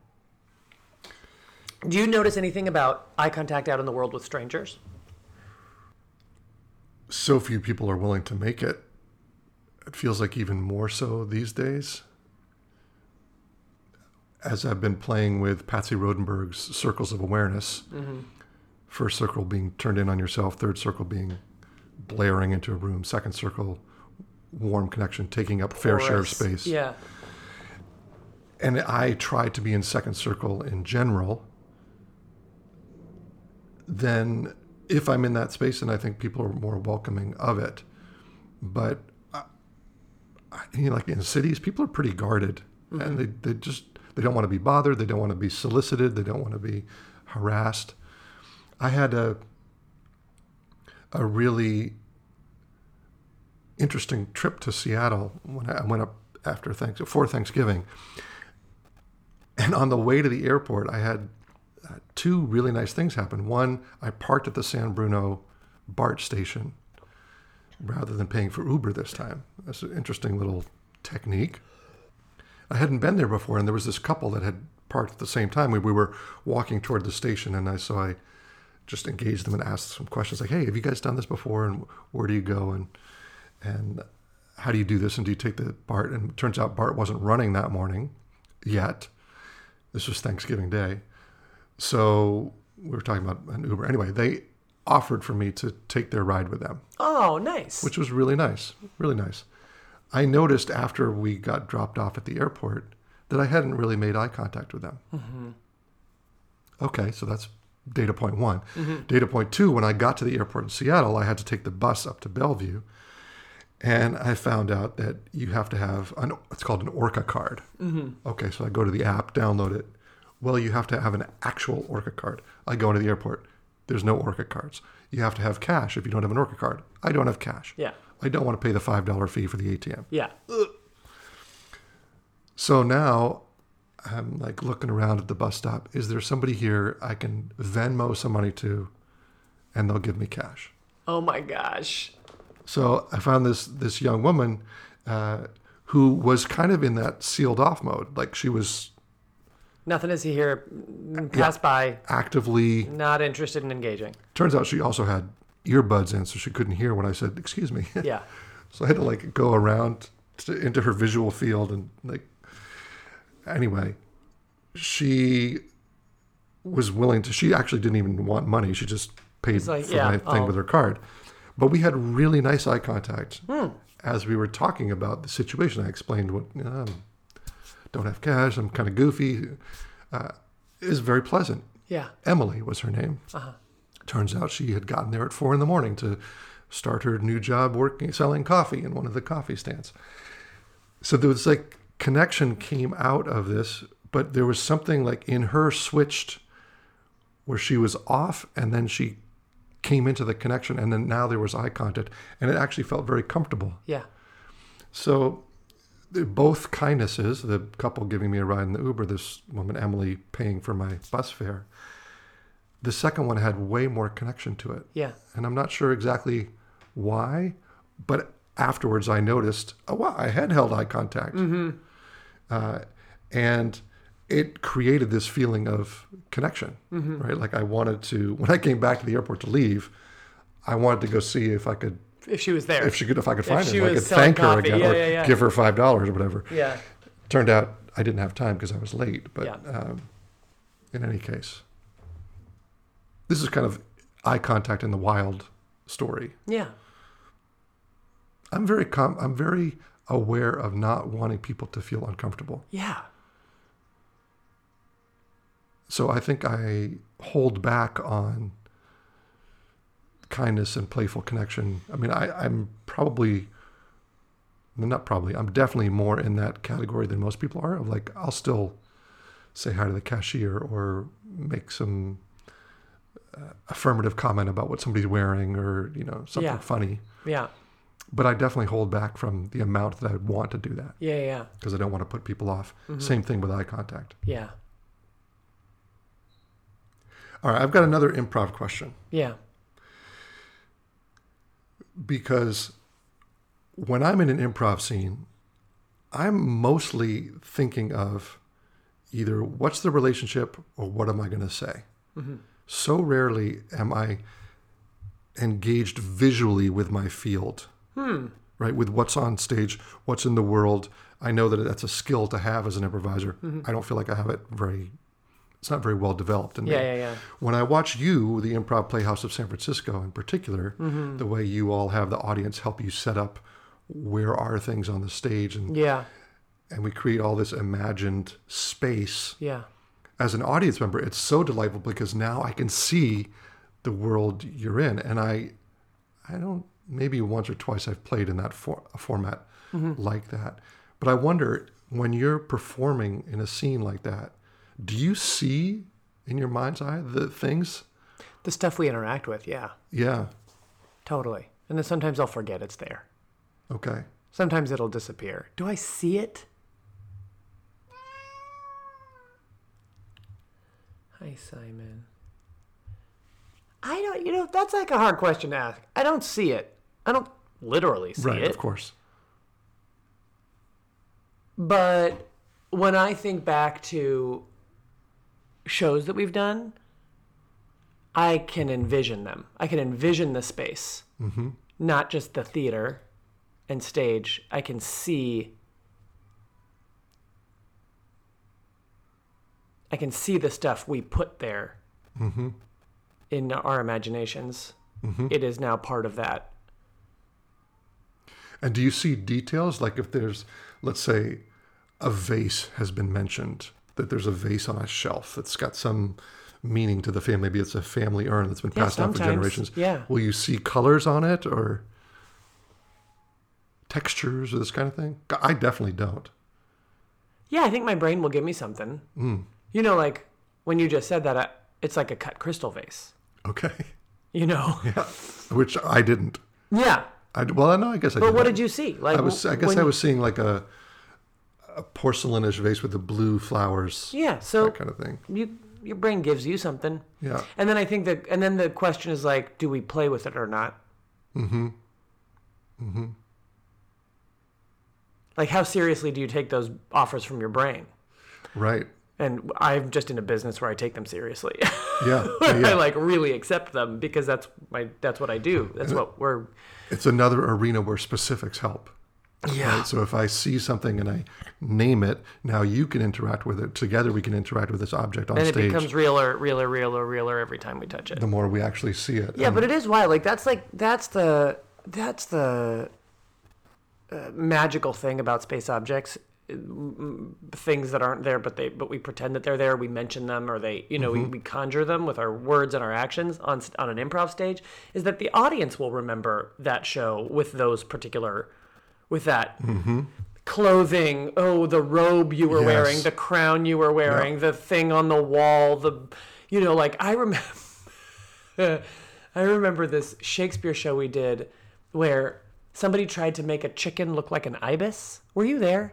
Speaker 1: Do you notice anything about eye contact out in the world with strangers?
Speaker 2: So few people are willing to make it. It feels like even more so these days. As I've been playing with Patsy Rodenberg's circles of awareness, mm-hmm. first circle being turned in on yourself, third circle being blaring into a room, second circle, warm connection, taking up fair share of space.
Speaker 1: Yeah.
Speaker 2: And I try to be in second circle in general. Then if I'm in that space, and I think people are more welcoming of it. But you know, like in cities, people are pretty guarded, mm-hmm. and they, they just they don't want to be bothered. They don't want to be solicited. They don't want to be harassed. I had a a really interesting trip to Seattle when I went up after thanks for Thanksgiving, and on the way to the airport, I had uh, two really nice things happen. One, I parked at the San Bruno BART station rather than paying for Uber this time. That's an interesting little technique. I hadn't been there before, and there was this couple that had parked at the same time. We, we were walking toward the station, and I so I just engaged them and asked some questions like, "Hey, have you guys done this before? And where do you go? And and how do you do this? And do you take the BART?" And it turns out BART wasn't running that morning yet. This was Thanksgiving Day, so we were talking about an Uber. Anyway, they offered for me to take their ride with them.
Speaker 1: Oh, nice.
Speaker 2: Which was really nice, really nice. I noticed after we got dropped off at the airport that I hadn't really made eye contact with them. Mm-hmm. Okay, so that's data point one. Mm-hmm. Data point two, when I got to the airport in Seattle, I had to take the bus up to Bellevue. And I found out that you have to have, an it's called an Orca card. Mm-hmm. Okay, so I go to the app, download it. Well, you have to have an actual Orca card. I go into the airport. There's no Orca cards. You have to have cash if you don't have an Orca card. I don't have cash.
Speaker 1: Yeah.
Speaker 2: I don't want to pay the five dollars fee for the A T M.
Speaker 1: Yeah.
Speaker 2: Ugh. So now I'm like looking around at the bus stop. Is there somebody here I can Venmo some money to and they'll give me cash?
Speaker 1: Oh my gosh.
Speaker 2: So I found this this young woman uh, who was kind of in that sealed off mode. Like she was...
Speaker 1: Nothing to see here. Pass yeah, by.
Speaker 2: Actively.
Speaker 1: Not interested in engaging.
Speaker 2: Turns out she also had earbuds in, so she couldn't hear when I said, "Excuse me."
Speaker 1: Yeah.
Speaker 2: So I had to like go around to, into her visual field and like... Anyway, she was willing to... She actually didn't even want money. She just paid like, for yeah, my thing oh. with her card. But we had really nice eye contact. Hmm. As we were talking about the situation. I explained what... You know, don't have cash. I'm kind of goofy. Uh, it was very pleasant.
Speaker 1: Yeah.
Speaker 2: Emily was her name. Uh-huh. Turns out she had gotten there at four in the morning to start her new job working, selling coffee in one of the coffee stands. So there was like connection came out of this, but there was something like in her switched where she was off and then she came into the connection and then now there was eye contact and it actually felt very comfortable.
Speaker 1: Yeah.
Speaker 2: So both kindnesses, the couple giving me a ride in the Uber, this woman, Emily, paying for my bus fare. The second one had way more connection to it.
Speaker 1: Yeah.
Speaker 2: And I'm not sure exactly why, but afterwards I noticed, oh, wow, I had held eye contact. Mm-hmm. Uh, and it created this feeling of connection, mm-hmm. right? Like I wanted to, when I came back to the airport to leave, I wanted to go see if I could
Speaker 1: If she was there.
Speaker 2: If she could, if I could find
Speaker 1: if
Speaker 2: her,
Speaker 1: she
Speaker 2: I could
Speaker 1: was
Speaker 2: thank her
Speaker 1: coffee.
Speaker 2: again
Speaker 1: yeah,
Speaker 2: or
Speaker 1: yeah, yeah.
Speaker 2: give her five dollars or whatever.
Speaker 1: Yeah.
Speaker 2: Turned out I didn't have time because I was late. But
Speaker 1: yeah.
Speaker 2: um, in any case, this is kind of eye contact in the wild story.
Speaker 1: Yeah.
Speaker 2: I'm very com- I'm very aware of not wanting people to feel uncomfortable.
Speaker 1: Yeah.
Speaker 2: So I think I hold back on kindness and playful connection. I mean, I, I'm probably, not probably, I'm definitely more in that category than most people are. Of like, I'll still say hi to the cashier or make some uh, affirmative comment about what somebody's wearing or, you know, something
Speaker 1: yeah.
Speaker 2: funny.
Speaker 1: Yeah.
Speaker 2: But I definitely hold back from the amount that I would want to do that.
Speaker 1: Yeah, yeah.
Speaker 2: Because I don't want to put people off. Mm-hmm. Same thing with eye contact.
Speaker 1: Yeah.
Speaker 2: All right, I've got another improv question.
Speaker 1: Yeah.
Speaker 2: Because when I'm in an improv scene, I'm mostly thinking of either what's the relationship or what am I going to say. Mm-hmm. So rarely am I engaged visually with my field, hmm. right? With what's on stage, what's in the world. I know that that's a skill to have as an improviser. Mm-hmm. I don't feel like I have it very, it's not very well developed in
Speaker 1: yeah,
Speaker 2: me.
Speaker 1: Yeah, yeah,
Speaker 2: When I watch you, the Improv Playhouse of San Francisco in particular, mm-hmm. the way you all have the audience help you set up where are things on the stage and
Speaker 1: yeah.
Speaker 2: and we create all this imagined space.
Speaker 1: Yeah.
Speaker 2: As an audience member, it's so delightful because now I can see the world you're in. And I I don't, maybe once or twice I've played in that for, a format mm-hmm. like that. But I wonder, when you're performing in a scene like that, do you see in your mind's eye the things?
Speaker 1: The stuff we interact with, yeah.
Speaker 2: Yeah.
Speaker 1: Totally. And then sometimes I'll forget it's there.
Speaker 2: Okay.
Speaker 1: Sometimes it'll disappear. Do I see it? Hi, Simon. I don't, you know, that's like a hard question to ask. I don't see it. I don't literally see
Speaker 2: right,
Speaker 1: it.
Speaker 2: Right, of course.
Speaker 1: But when I think back to shows that we've done, I can envision them. I can envision the space,
Speaker 2: Mm-hmm.
Speaker 1: not just the theater and stage. I can see. I can see the stuff we put there
Speaker 2: Mm-hmm.
Speaker 1: in our imaginations.
Speaker 2: Mm-hmm.
Speaker 1: It is now part of that.
Speaker 2: And do you see details? Like if there's, let's say, a vase has been mentioned, that there's a vase on a shelf that's got some meaning to the family. Maybe it's a family urn that's been
Speaker 1: Yeah,
Speaker 2: passed down for
Speaker 1: sometimes,
Speaker 2: generations.
Speaker 1: yeah.
Speaker 2: Will you see colors on it or textures or this kind of thing? I definitely don't.
Speaker 1: Yeah, I think my brain will give me something.
Speaker 2: Mm.
Speaker 1: You know, like when you just said that, I, it's like a cut crystal vase.
Speaker 2: Okay.
Speaker 1: You know?
Speaker 2: Yeah. Which I didn't.
Speaker 1: Yeah.
Speaker 2: I, well, no, I guess I
Speaker 1: But
Speaker 2: did.
Speaker 1: what
Speaker 2: that.
Speaker 1: did you see? Like
Speaker 2: I was. I guess
Speaker 1: when-
Speaker 2: I was seeing like a, a porcelainish vase with the blue flowers.
Speaker 1: Yeah. So
Speaker 2: That kind of thing.
Speaker 1: you, your brain gives you something.
Speaker 2: Yeah.
Speaker 1: And then I think that, and then the question is like, do we play with it or not?
Speaker 2: Mm-hmm. Mm-hmm.
Speaker 1: Like, how seriously do you take those offers from your brain?
Speaker 2: Right.
Speaker 1: And I'm just in a business where I take them seriously.
Speaker 2: Yeah. yeah, yeah.
Speaker 1: I like really accept them because that's my that's what I do. That's what we're.
Speaker 2: It's another arena where specifics help.
Speaker 1: Yeah.
Speaker 2: Right? So if I see something and I name it, now you can interact with it. Together we can interact with this object on
Speaker 1: And it
Speaker 2: stage.
Speaker 1: becomes realer, realer, realer, realer every time we touch it.
Speaker 2: The more we actually see it.
Speaker 1: Yeah,
Speaker 2: And
Speaker 1: but it is wild. Like that's like that's the that's the uh, magical thing about space objects. Things that aren't there, but they but we pretend that they're there. We mention them, or they, you know,
Speaker 2: Mm-hmm.
Speaker 1: we, we conjure them with our words and our actions on on an improv stage. Is that the audience will remember that show with those particular, with that
Speaker 2: Mm-hmm.
Speaker 1: clothing. Oh, the robe you were
Speaker 2: Yes.
Speaker 1: wearing, the crown you were wearing,
Speaker 2: Yeah.
Speaker 1: the thing on the wall. The, you know, like I remember. I remember this Shakespeare show we did where somebody tried to make a chicken look like an ibis. Were you there?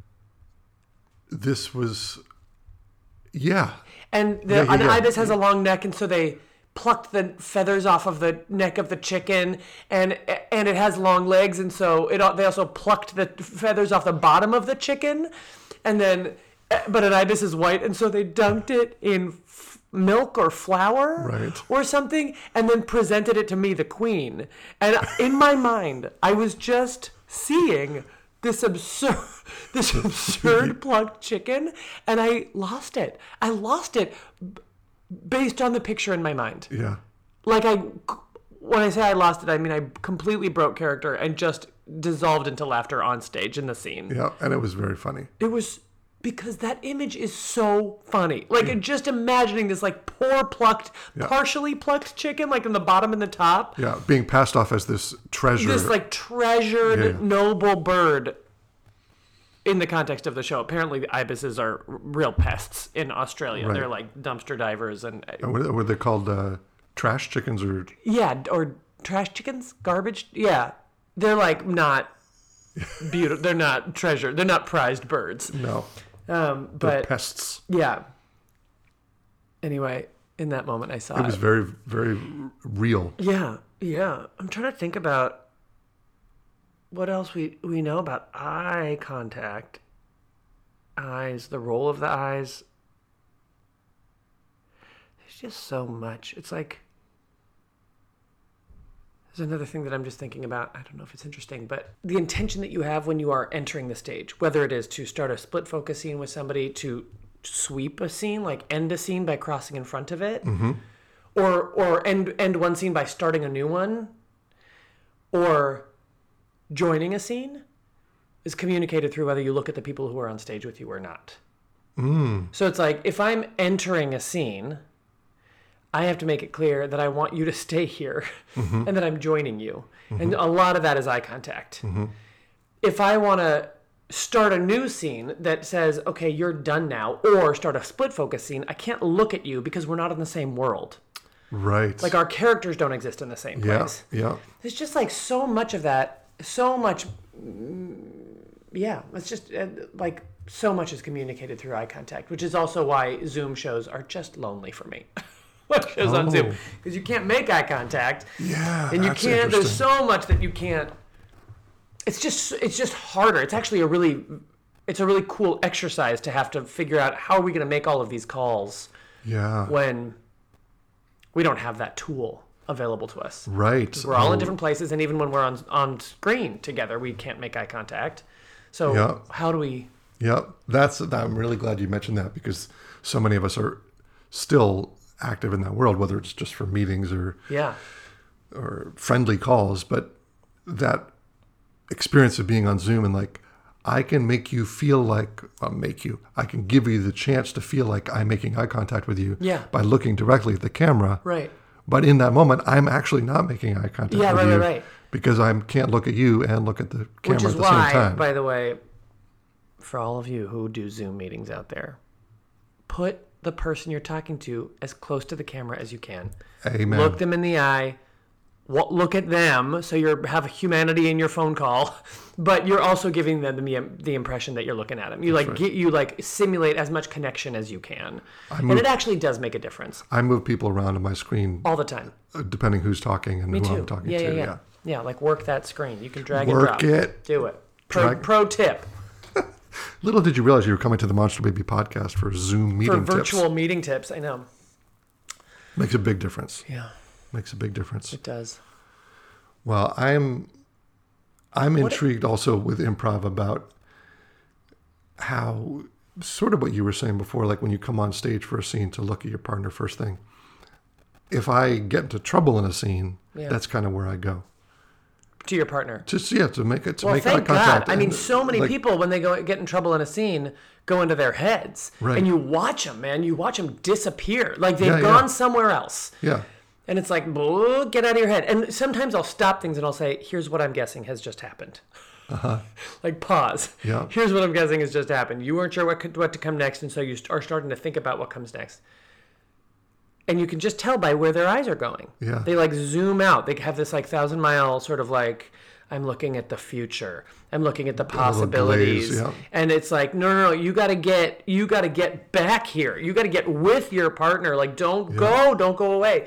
Speaker 2: This was, yeah.
Speaker 1: And the,
Speaker 2: Yeah, yeah,
Speaker 1: an
Speaker 2: yeah.
Speaker 1: ibis has a long neck, and so they plucked the feathers off of the neck of the chicken, and and it has long legs, and so it al- they also plucked the feathers off the bottom of the chicken, and then but an ibis is white, and so they dunked it in f- milk or flour
Speaker 2: Right.
Speaker 1: or something, and then presented it to me, the queen, and in my mind, I was just seeing this absurd, this absurd plucked chicken, and I lost it. I lost it b- based on the picture in my mind.
Speaker 2: Yeah.
Speaker 1: Like I, when I say I lost it, I mean I completely broke character and just dissolved into laughter on stage in the scene.
Speaker 2: Yeah. And it was very funny.
Speaker 1: It was because that image is so funny. Like just imagining this like poor plucked,
Speaker 2: Yeah.
Speaker 1: partially plucked chicken, like in the bottom and the top.
Speaker 2: Yeah. Being passed off as this treasure.
Speaker 1: This like treasured,
Speaker 2: Yeah.
Speaker 1: noble bird in the context of the show. Apparently the ibises are r- real pests in Australia.
Speaker 2: Right.
Speaker 1: They're like dumpster divers and uh,
Speaker 2: Were, were they called uh, trash chickens or?
Speaker 1: yeah, or trash chickens, garbage. Yeah, they're like not beautiful. They're not treasured. They're not prized birds.
Speaker 2: No.
Speaker 1: Um,
Speaker 2: They're
Speaker 1: but
Speaker 2: pests.
Speaker 1: yeah. Anyway, in that moment, I saw
Speaker 2: It was
Speaker 1: it.
Speaker 2: very, very real.
Speaker 1: Yeah, yeah. I'm trying to think about what else we, we know about eye contact. Eyes, the role of the eyes. There's just so much. It's like, there's another thing that I'm just thinking about. I don't know if it's interesting, but the intention that you have when you are entering the stage, whether it is to start a split focus scene with somebody, to sweep a scene, like end a scene by crossing in front of it,
Speaker 2: Mm-hmm.
Speaker 1: or or end end one scene by starting a new one, or joining a scene, is communicated through whether you look at the people who are on stage with you or not.
Speaker 2: Mm.
Speaker 1: So it's like if I'm entering a scene, I have to make it clear that I want you to stay here
Speaker 2: Mm-hmm.
Speaker 1: and that I'm joining you. And a lot of that is eye contact.
Speaker 2: Mm-hmm.
Speaker 1: If I want to start a new scene that says, okay, you're done now, or start a split focus scene, I can't look at you because we're not in the same world.
Speaker 2: Right.
Speaker 1: Like our characters don't exist in the same
Speaker 2: yeah.
Speaker 1: place.
Speaker 2: Yeah.
Speaker 1: There's just like so much of that, so much, mm, yeah, it's just uh, like so much is communicated through eye contact, which is also why Zoom shows are just lonely for me. What shows on Zoom?
Speaker 2: Oh.
Speaker 1: Because you can't make eye contact,
Speaker 2: Yeah.
Speaker 1: and you
Speaker 2: that's
Speaker 1: can't. There's
Speaker 2: interesting.
Speaker 1: so much that you can't. It's just it's just harder. It's actually a really it's a really cool exercise to have to figure out how are we going to make all of these calls
Speaker 2: Yeah.
Speaker 1: when we don't have that tool available to us.
Speaker 2: Right.
Speaker 1: We're all
Speaker 2: Oh,
Speaker 1: in different places, and even when we're on on screen together, we can't make eye contact. So
Speaker 2: Yeah.
Speaker 1: how do we?
Speaker 2: Yeah. That's. I'm really glad you mentioned that, because so many of us are still active in that world, whether it's just for meetings or
Speaker 1: Yeah.
Speaker 2: or friendly calls, but that experience of being on Zoom and like, I can make you feel like, well, make you, I can give you the chance to feel like I'm making eye contact with you
Speaker 1: Yeah.
Speaker 2: by looking directly at the camera.
Speaker 1: Right.
Speaker 2: But in that moment, I'm actually not making eye contact
Speaker 1: Yeah,
Speaker 2: with
Speaker 1: right,
Speaker 2: you
Speaker 1: right, right.
Speaker 2: because I can't look at you and look at the camera
Speaker 1: Which is
Speaker 2: at the
Speaker 1: why,
Speaker 2: same time.
Speaker 1: by the way, for all of you who do Zoom meetings out there, put the person you're talking to as close to the camera as you can.
Speaker 2: Amen.
Speaker 1: Look them in the eye. What, look at them, so you have humanity in your phone call, but you're also giving them the, the impression that you're looking at them. You like
Speaker 2: right.
Speaker 1: get you like simulate as much connection as you can, and
Speaker 2: move-
Speaker 1: it actually does make a difference
Speaker 2: I move people around on my screen
Speaker 1: all the time.
Speaker 2: uh, depending who's talking and
Speaker 1: Me
Speaker 2: who
Speaker 1: too.
Speaker 2: I'm talking
Speaker 1: yeah,
Speaker 2: to.
Speaker 1: yeah, yeah, yeah. Like work that screen. You can drag
Speaker 2: Work
Speaker 1: and drop.
Speaker 2: it.
Speaker 1: Do it. Pro,
Speaker 2: Drag-
Speaker 1: pro tip
Speaker 2: Little did you realize you were coming to the Monster Baby podcast for Zoom
Speaker 1: for
Speaker 2: meeting
Speaker 1: virtual
Speaker 2: tips.
Speaker 1: meeting tips. I know.
Speaker 2: Makes a big difference.
Speaker 1: Yeah,
Speaker 2: Makes a big difference.
Speaker 1: it does.
Speaker 2: Well, I'm I'm intrigued also with improv about how sort of what you were saying before, like when you come on stage for a scene to look at your partner first thing. If I get into trouble in a scene,
Speaker 1: Yeah.
Speaker 2: that's kind of where I go.
Speaker 1: To your partner.
Speaker 2: Just yeah, to make it to
Speaker 1: Well,
Speaker 2: make eye
Speaker 1: thank God.
Speaker 2: contact.
Speaker 1: I mean,
Speaker 2: and,
Speaker 1: so many
Speaker 2: like,
Speaker 1: people, when they go get in trouble in a scene, go into their heads.
Speaker 2: Right.
Speaker 1: And you watch them, man. You watch them disappear. Like they've
Speaker 2: Yeah, yeah.
Speaker 1: gone somewhere else.
Speaker 2: Yeah.
Speaker 1: And it's like, "Blah, get out of your head." And sometimes I'll stop things and I'll say, here's what I'm guessing has just happened. Uh-huh. Like pause.
Speaker 2: Yeah.
Speaker 1: Here's what I'm guessing has just happened. You weren't sure what could, what to come next, and so you are starting to think about what comes next. And you can just tell by where their eyes are going.
Speaker 2: Yeah.
Speaker 1: They like zoom out. They have this like thousand mile sort of like, I'm looking at the future. I'm looking at the
Speaker 2: little
Speaker 1: possibilities.
Speaker 2: glaze, yeah.
Speaker 1: And it's like, no, no, no, you gotta get you gotta get back here. You gotta get with your partner. Like, don't go, don't go away.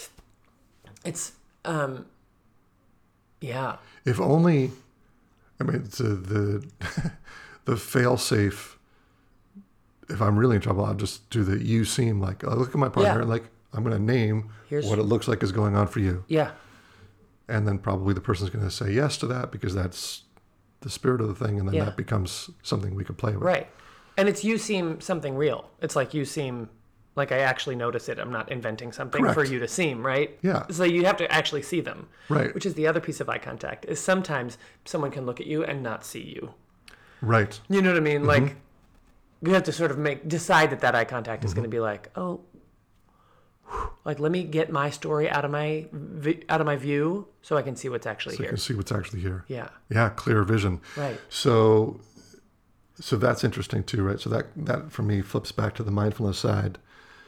Speaker 1: It's um yeah.
Speaker 2: If only, I mean, it's a, the the fail safe. If I'm really in trouble, I'll just do the you seem like. I look at my partner
Speaker 1: Yeah.
Speaker 2: and like I'm going to name
Speaker 1: Here's-
Speaker 2: what it looks like is going on for you,
Speaker 1: Yeah.
Speaker 2: and then probably the person's going to say yes to that because that's the spirit of the thing, and then
Speaker 1: Yeah.
Speaker 2: that becomes something we can play with.
Speaker 1: Right. And it's you seem something real. It's like you seem like I actually notice it. I'm not inventing something for
Speaker 2: Correct.
Speaker 1: you to seem, right?
Speaker 2: Yeah.
Speaker 1: So you have to actually see them.
Speaker 2: Right.
Speaker 1: Which is the other piece of eye contact, is sometimes someone can look at you and not see you.
Speaker 2: Right.
Speaker 1: You know what I mean?
Speaker 2: Mm-hmm.
Speaker 1: Like you have to sort of make decide that that eye contact is going to be like, oh, whew, like let me get my story out of my vi- out of my view so I can see what's actually
Speaker 2: So you
Speaker 1: here.
Speaker 2: can see what's actually here.
Speaker 1: Yeah.
Speaker 2: Yeah, clear vision.
Speaker 1: Right.
Speaker 2: So, so that's interesting too, right? So that that for me flips back to the mindfulness side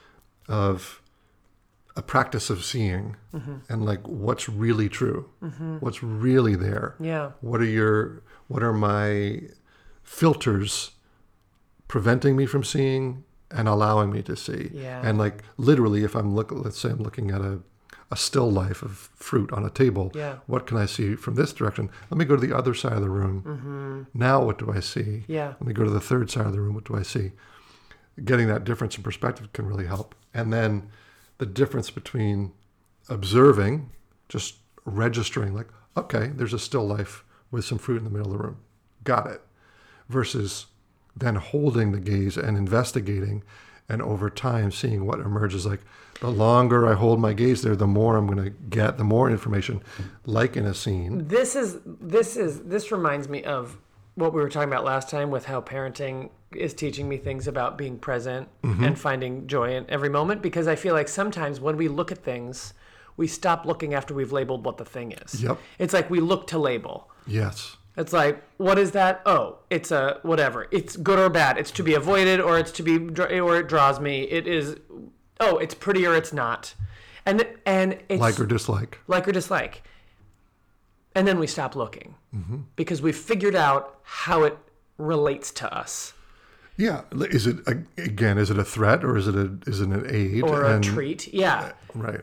Speaker 2: of a practice of seeing
Speaker 1: Mm-hmm.
Speaker 2: and like what's really true, what's really there.
Speaker 1: Yeah.
Speaker 2: What are your what are my filters preventing me from seeing and allowing me to see?
Speaker 1: Yeah.
Speaker 2: And like literally, if I'm look, let's say I'm looking at a a still life of fruit on a table.
Speaker 1: Yeah.
Speaker 2: What can I see from this direction? Let me go to the other side of the room.
Speaker 1: Mm-hmm.
Speaker 2: Now, what do I see?
Speaker 1: Yeah.
Speaker 2: Let me go to the third side of the room. What do I see? Getting that difference in perspective can really help. And then the difference between observing, just registering, like, okay, there's a still life with some fruit in the middle of the room. Got it. Versus then holding the gaze and investigating, and over time seeing what emerges. Like the longer I hold my gaze there, the more I'm going to get, the more information, like in a scene.
Speaker 1: This is this is this reminds me of what we were talking about last time with how parenting is teaching me things about being present
Speaker 2: Mm-hmm.
Speaker 1: and finding joy in every moment, because I feel like sometimes when we look at things, we stop looking after we've labeled what the thing is.
Speaker 2: Yep.
Speaker 1: It's like we look to label.
Speaker 2: Yes.
Speaker 1: It's like, what is that? Oh, it's a whatever. It's good or bad. It's to be avoided, or it's to be, or it draws me. It is, oh, it's pretty or it's not, and and it's
Speaker 2: Like or dislike.
Speaker 1: like or dislike. And then we stop looking
Speaker 2: Mm-hmm.
Speaker 1: because we've figured out how it relates to us,
Speaker 2: Yeah. Is it, again, is it a threat or is it a is it an aid?
Speaker 1: or a
Speaker 2: And-
Speaker 1: treat. Yeah.
Speaker 2: Right.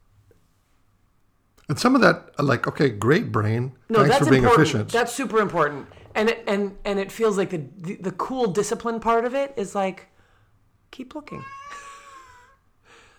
Speaker 2: And some of that, like, okay, great brain.
Speaker 1: No,
Speaker 2: Thanks
Speaker 1: that's
Speaker 2: for being
Speaker 1: important.
Speaker 2: efficient.
Speaker 1: That's super important. And it, and and it feels like the, the the cool discipline part of it is like, keep looking.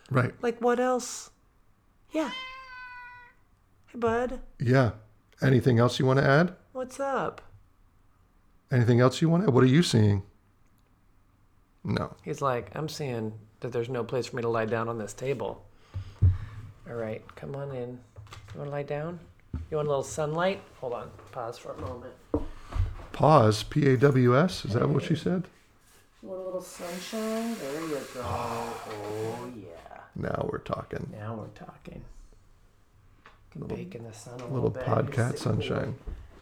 Speaker 2: Right.
Speaker 1: Like, what else? Yeah. Hey, bud.
Speaker 2: Yeah. Anything else you want to add?
Speaker 1: What's up?
Speaker 2: Anything else you want to add? What are you seeing? No.
Speaker 1: He's like, I'm seeing that there's no place for me to lie down on this table. All right, come on in. You want to lie down? You want a little sunlight? Hold on. Pause for a moment.
Speaker 2: Pause. P A W S. Is that what she said?
Speaker 1: You want a little sunshine? There you go. Oh, yeah.
Speaker 2: Now we're talking.
Speaker 1: Now we're talking. Can bake in the sun a
Speaker 2: Little
Speaker 1: little bit.
Speaker 2: podcat
Speaker 1: Sit
Speaker 2: sunshine.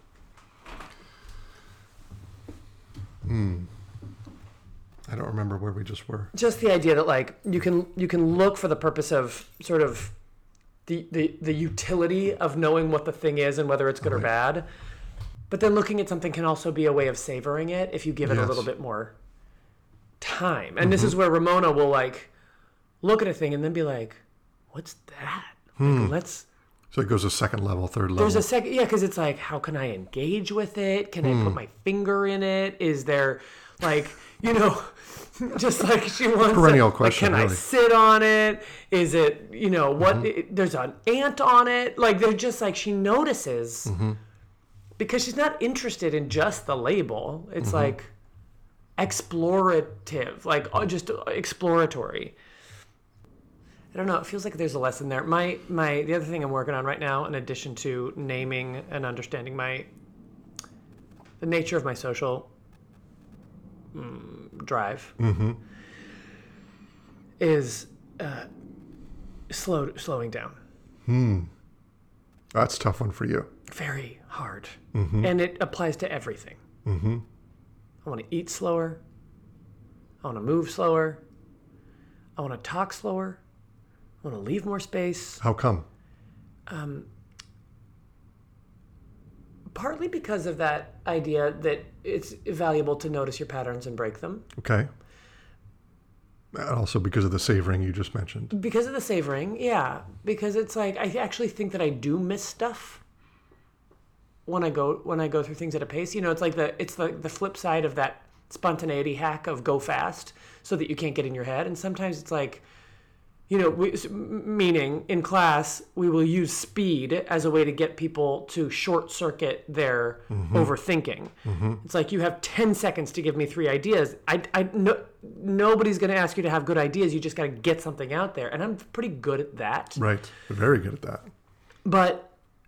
Speaker 1: cool.
Speaker 2: Hmm. I don't remember where we just were.
Speaker 1: Just the idea that like you can you can look for the purpose of sort of the the, the utility of knowing what the thing is and whether it's good or
Speaker 2: Right.
Speaker 1: bad. But then looking at something can also be a way of savoring it if you give it
Speaker 2: Yes.
Speaker 1: a little bit more time. And this is where Ramona will like look at a thing and then be like, "What's that?" Like, let's.
Speaker 2: So it goes a second level, third level.
Speaker 1: There's a second, yeah, because it's like, how can I engage with it? Can I put my finger in it? Is there, like, you know, just like she wants
Speaker 2: Perennial
Speaker 1: to,
Speaker 2: question,
Speaker 1: Like, can
Speaker 2: really.
Speaker 1: I sit on it? Is it, you know, what? It, there's an ant on it. Like, they're just like she notices because she's not interested in just the label. It's like explorative, like uh, just exploratory. I don't know. It feels like there's a lesson there. My my the other thing I'm working on right now, in addition to naming and understanding my the nature of my social mm, drive, is uh, slow slowing down.
Speaker 2: That's a tough one for you.
Speaker 1: Very hard, and it applies to everything. Mm-hmm. I want to eat slower. I want to move slower. I want to talk slower. I want to leave more space.
Speaker 2: How come?
Speaker 1: Partly because of that idea that it's valuable to notice your patterns and break them.
Speaker 2: Okay. And also because of the savoring you just mentioned.
Speaker 1: Because of the savoring, yeah. Because it's like I actually think that I do miss stuff when I go when I go through things at a pace. You know, it's like the it's the the flip side of that spontaneity hack of go fast so that you can't get in your head. And sometimes it's like, you know, we, meaning in class, we will use speed as a way to get people to short circuit their overthinking. It's like you have ten seconds to give me three ideas. I, I, no, nobody's going to ask you to have good ideas. You just got to get something out there. And I'm pretty good at that.
Speaker 2: Right. Very good at that.
Speaker 1: But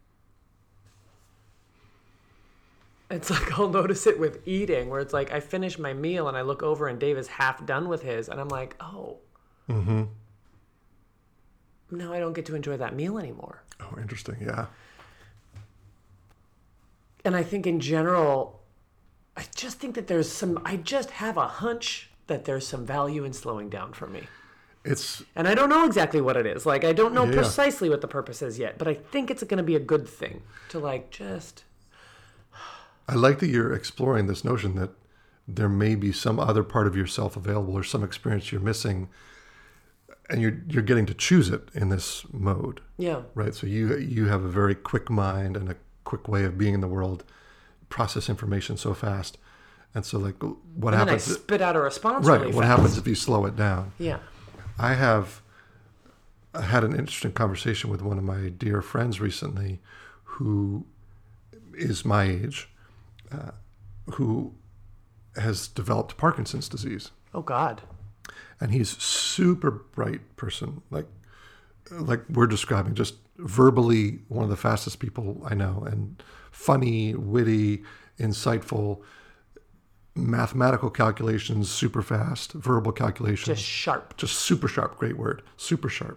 Speaker 1: it's like I'll notice it with eating where it's like I finish my meal and I look over and Dave is half done with his. And I'm like, oh. Mm-hmm. Now I don't get to enjoy that meal anymore.
Speaker 2: Oh, interesting. Yeah.
Speaker 1: And I think in general, I just think that there's some, I just have a hunch that there's some value in slowing down for me.
Speaker 2: It's
Speaker 1: And I don't know exactly what it is. Like, I don't know
Speaker 2: Yeah.
Speaker 1: precisely what the purpose is yet, but I think it's going to be a good thing to like just,
Speaker 2: I like that you're exploring this notion that there may be some other part of yourself available or some experience you're missing, and you're you're getting to choose it in this mode,
Speaker 1: yeah.
Speaker 2: right? So you you have a very quick mind and a quick way of being in the world, process information so fast, and so like what
Speaker 1: And then I
Speaker 2: happens?
Speaker 1: spit out a response
Speaker 2: Right.
Speaker 1: really
Speaker 2: What
Speaker 1: fast.
Speaker 2: happens if you slow it down?
Speaker 1: Yeah.
Speaker 2: I have I had an interesting conversation with one of my dear friends recently who is my age, uh, who has developed Parkinson's disease.
Speaker 1: Oh, God.
Speaker 2: And he's super bright person, like like we're describing, just verbally one of the fastest people I know, and funny, witty, insightful, mathematical calculations, super fast, verbal calculations.
Speaker 1: Just sharp.
Speaker 2: Just super sharp, great word, super sharp.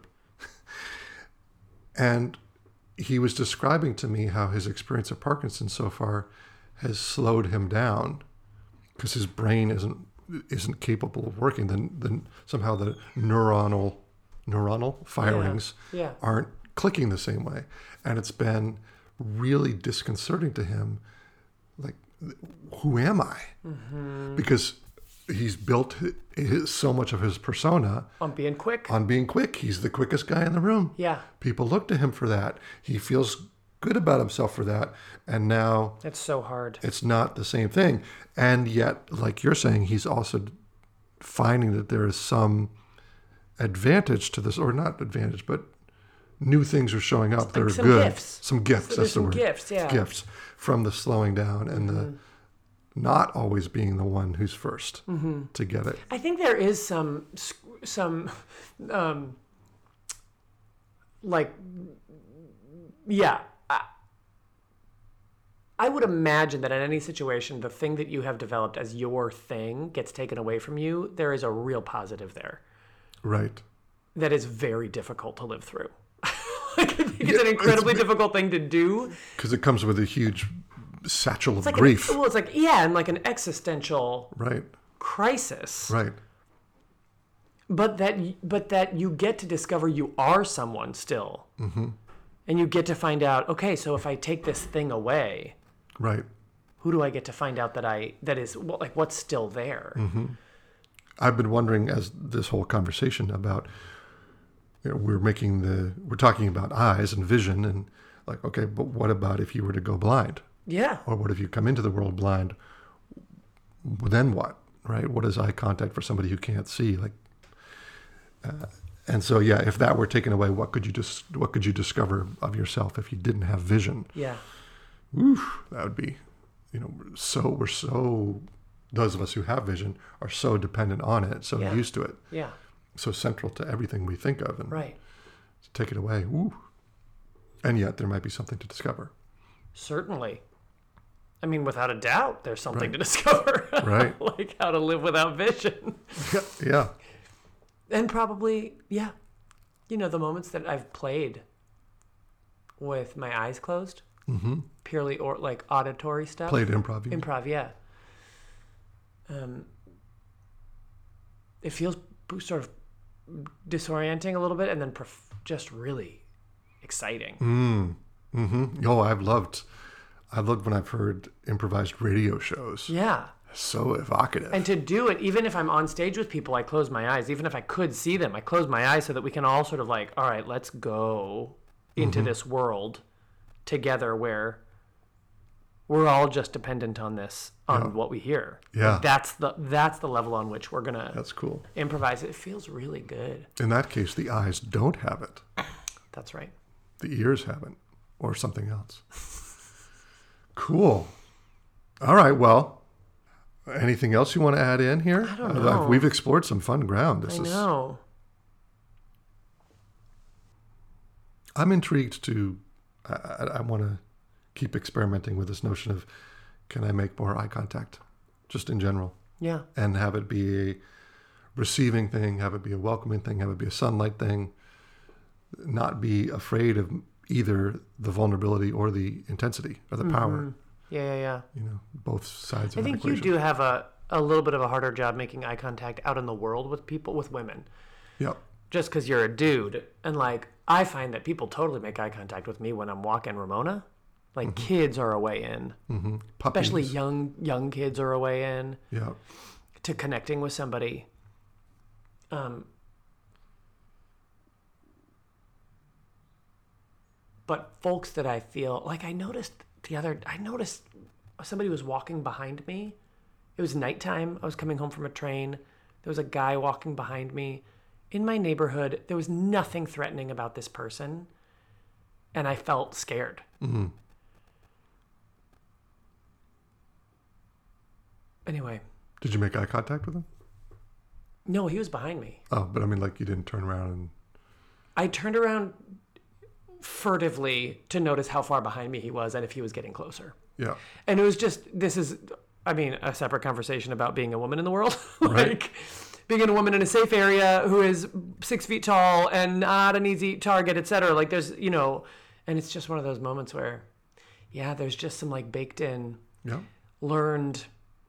Speaker 2: And he was describing to me how his experience of Parkinson's so far has slowed him down because his brain isn't isn't capable of working. Then then somehow the neuronal neuronal firings
Speaker 1: Yeah.
Speaker 2: aren't clicking the same way, and it's been really disconcerting to him. Like, who am I? Mm-hmm. Because he's built his, so much of his persona
Speaker 1: On being quick.
Speaker 2: on being quick. He's the quickest guy in the room.
Speaker 1: Yeah.
Speaker 2: People look to him for that. He feels good about himself for that. And now
Speaker 1: It's so hard.
Speaker 2: it's not the same thing. And yet, like you're saying, he's also finding that there is some advantage to this, or not advantage, but new things are showing up that
Speaker 1: Like
Speaker 2: are
Speaker 1: some
Speaker 2: good.
Speaker 1: gifts.
Speaker 2: Some gifts.
Speaker 1: So
Speaker 2: that's
Speaker 1: there's
Speaker 2: the
Speaker 1: some
Speaker 2: word.
Speaker 1: gifts, yeah.
Speaker 2: Gifts from the slowing down and
Speaker 1: Mm-hmm.
Speaker 2: the not always being the one who's first
Speaker 1: Mm-hmm.
Speaker 2: to get it.
Speaker 1: I think there is some some um like yeah. I, I would imagine that in any situation, the thing that you have developed as your thing gets taken away from you. There is a real positive there
Speaker 2: Right.
Speaker 1: that is very difficult to live through. Like, I think it's
Speaker 2: Yeah,
Speaker 1: an incredibly
Speaker 2: it's-
Speaker 1: difficult thing to do.
Speaker 2: Because it comes with a huge satchel of
Speaker 1: Like
Speaker 2: grief.
Speaker 1: An, well, it's like yeah, and like an existential
Speaker 2: Right.
Speaker 1: crisis.
Speaker 2: Right.
Speaker 1: But that, but that you get to discover you are someone still,
Speaker 2: Mm-hmm.
Speaker 1: and you get to find out. Okay, so if I take this thing away,
Speaker 2: Right.
Speaker 1: who do I get to find out that I that is well, like what's still there?
Speaker 2: Mm-hmm. I've been wondering as this whole conversation about, you know, we're making the, we're talking about eyes and vision and like, okay, but what about if you were to go blind?
Speaker 1: Yeah,
Speaker 2: Or what if you come into the world blind? Then what, right? What is eye contact for somebody who can't see? Like, uh, and so, yeah, if that were taken away, what could you just, what could you discover of yourself if you didn't have vision?
Speaker 1: yeah,
Speaker 2: Oof, that would be, you know, so we're so, those of us who have vision are so dependent on it, so
Speaker 1: Yeah.
Speaker 2: used to it,
Speaker 1: yeah.
Speaker 2: so central to everything we think of, and
Speaker 1: Right.
Speaker 2: to take it away, ooh. And yet there might be something to discover.
Speaker 1: Certainly. I mean, without a doubt, there's something to discover.
Speaker 2: Right.
Speaker 1: Like how to live without vision.
Speaker 2: Yeah,
Speaker 1: And probably, yeah, you know, the moments that I've played with my eyes closed,
Speaker 2: mm-hmm.
Speaker 1: purely or like auditory stuff.
Speaker 2: Played improv. you mean?
Speaker 1: Improv, yeah. Um, it feels sort of disorienting a little bit, and then prof- just really exciting.
Speaker 2: Mm. Mm-hmm. Oh, I've loved, I've loved when I've heard improvised radio shows.
Speaker 1: Yeah.
Speaker 2: So evocative.
Speaker 1: And to do it, even if I'm on stage with people, I close my eyes. Even if I could see them, I close my eyes so that we can all sort of like, all right, let's go into
Speaker 2: Mm-hmm.
Speaker 1: this world together where we're all just dependent on this, on
Speaker 2: Yeah.
Speaker 1: what we hear.
Speaker 2: Yeah.
Speaker 1: Like, that's the that's the level on which we're gonna
Speaker 2: That's cool.
Speaker 1: improvise. It feels really good.
Speaker 2: In that case, the eyes don't have it.
Speaker 1: That's right.
Speaker 2: The ears haven't, or something else. Cool. All right. Well, anything else you want to add in here?
Speaker 1: I don't
Speaker 2: Uh,
Speaker 1: know.
Speaker 2: we've explored some fun ground. This
Speaker 1: I
Speaker 2: is.
Speaker 1: know.
Speaker 2: I'm intrigued to. I, I, I want to keep experimenting with this notion of, can I make more eye contact, just in general,
Speaker 1: Yeah.
Speaker 2: and have it be a receiving thing, have it be a welcoming thing, have it be a sunlight thing. Not be afraid of either the vulnerability or the intensity or the power.
Speaker 1: Yeah, yeah, yeah.
Speaker 2: You know, both sides of
Speaker 1: I
Speaker 2: that
Speaker 1: think you
Speaker 2: equation.
Speaker 1: do have a, a little bit of a harder job making eye contact out in the world with people, with women.
Speaker 2: Yep.
Speaker 1: Just because you're a dude. And like, I find that people totally make eye contact with me when I'm walking Ramona. Like, kids are a way in.
Speaker 2: Mm-hmm. Puppies.
Speaker 1: Especially young young kids are a way in
Speaker 2: Yeah.
Speaker 1: to connecting with somebody. Um, but folks that I feel like I noticed the other, I noticed somebody was walking behind me. It was nighttime. I was coming home from a train. There was a guy walking behind me in my neighborhood. There was nothing threatening about this person, and I felt scared.
Speaker 2: Mm-hmm.
Speaker 1: Anyway,
Speaker 2: Did you make eye contact with him?
Speaker 1: no, he was behind me.
Speaker 2: Oh, but I mean, like you didn't turn around and.
Speaker 1: I turned around furtively to notice how far behind me he was and if he was getting closer.
Speaker 2: Yeah.
Speaker 1: And it was just, this is, I mean, a separate conversation about being a woman in the world. like,
Speaker 2: Right.
Speaker 1: being a woman in a safe area who is six feet tall and not an easy target, et cetera. Like, there's, you know, and it's just one of those moments where, yeah, there's just some like baked in,
Speaker 2: Yeah.
Speaker 1: learned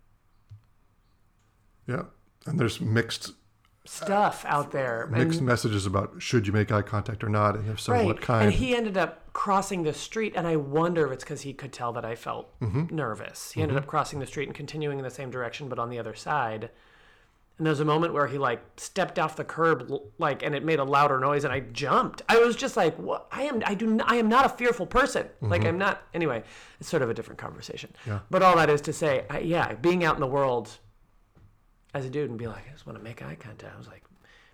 Speaker 2: Yeah. And there's mixed
Speaker 1: stuff out there.
Speaker 2: mixed
Speaker 1: and,
Speaker 2: messages about should you make eye contact or not, and if so,
Speaker 1: right.
Speaker 2: what kind.
Speaker 1: And he ended up crossing the street, and I wonder if it's because he could tell that I felt
Speaker 2: Mm-hmm.
Speaker 1: nervous. He ended up crossing the street and continuing in the same direction, but on the other side. And there was a moment where he like stepped off the curb, l- like, and it made a louder noise, and I jumped. I was just like, "What? I am. I do. n- I am not a fearful person. Like, I'm not." Anyway, it's sort of a different conversation.
Speaker 2: Yeah.
Speaker 1: But all that is to say, I, yeah, being out in the world as a dude and be like, I just want to make eye contact. I was like,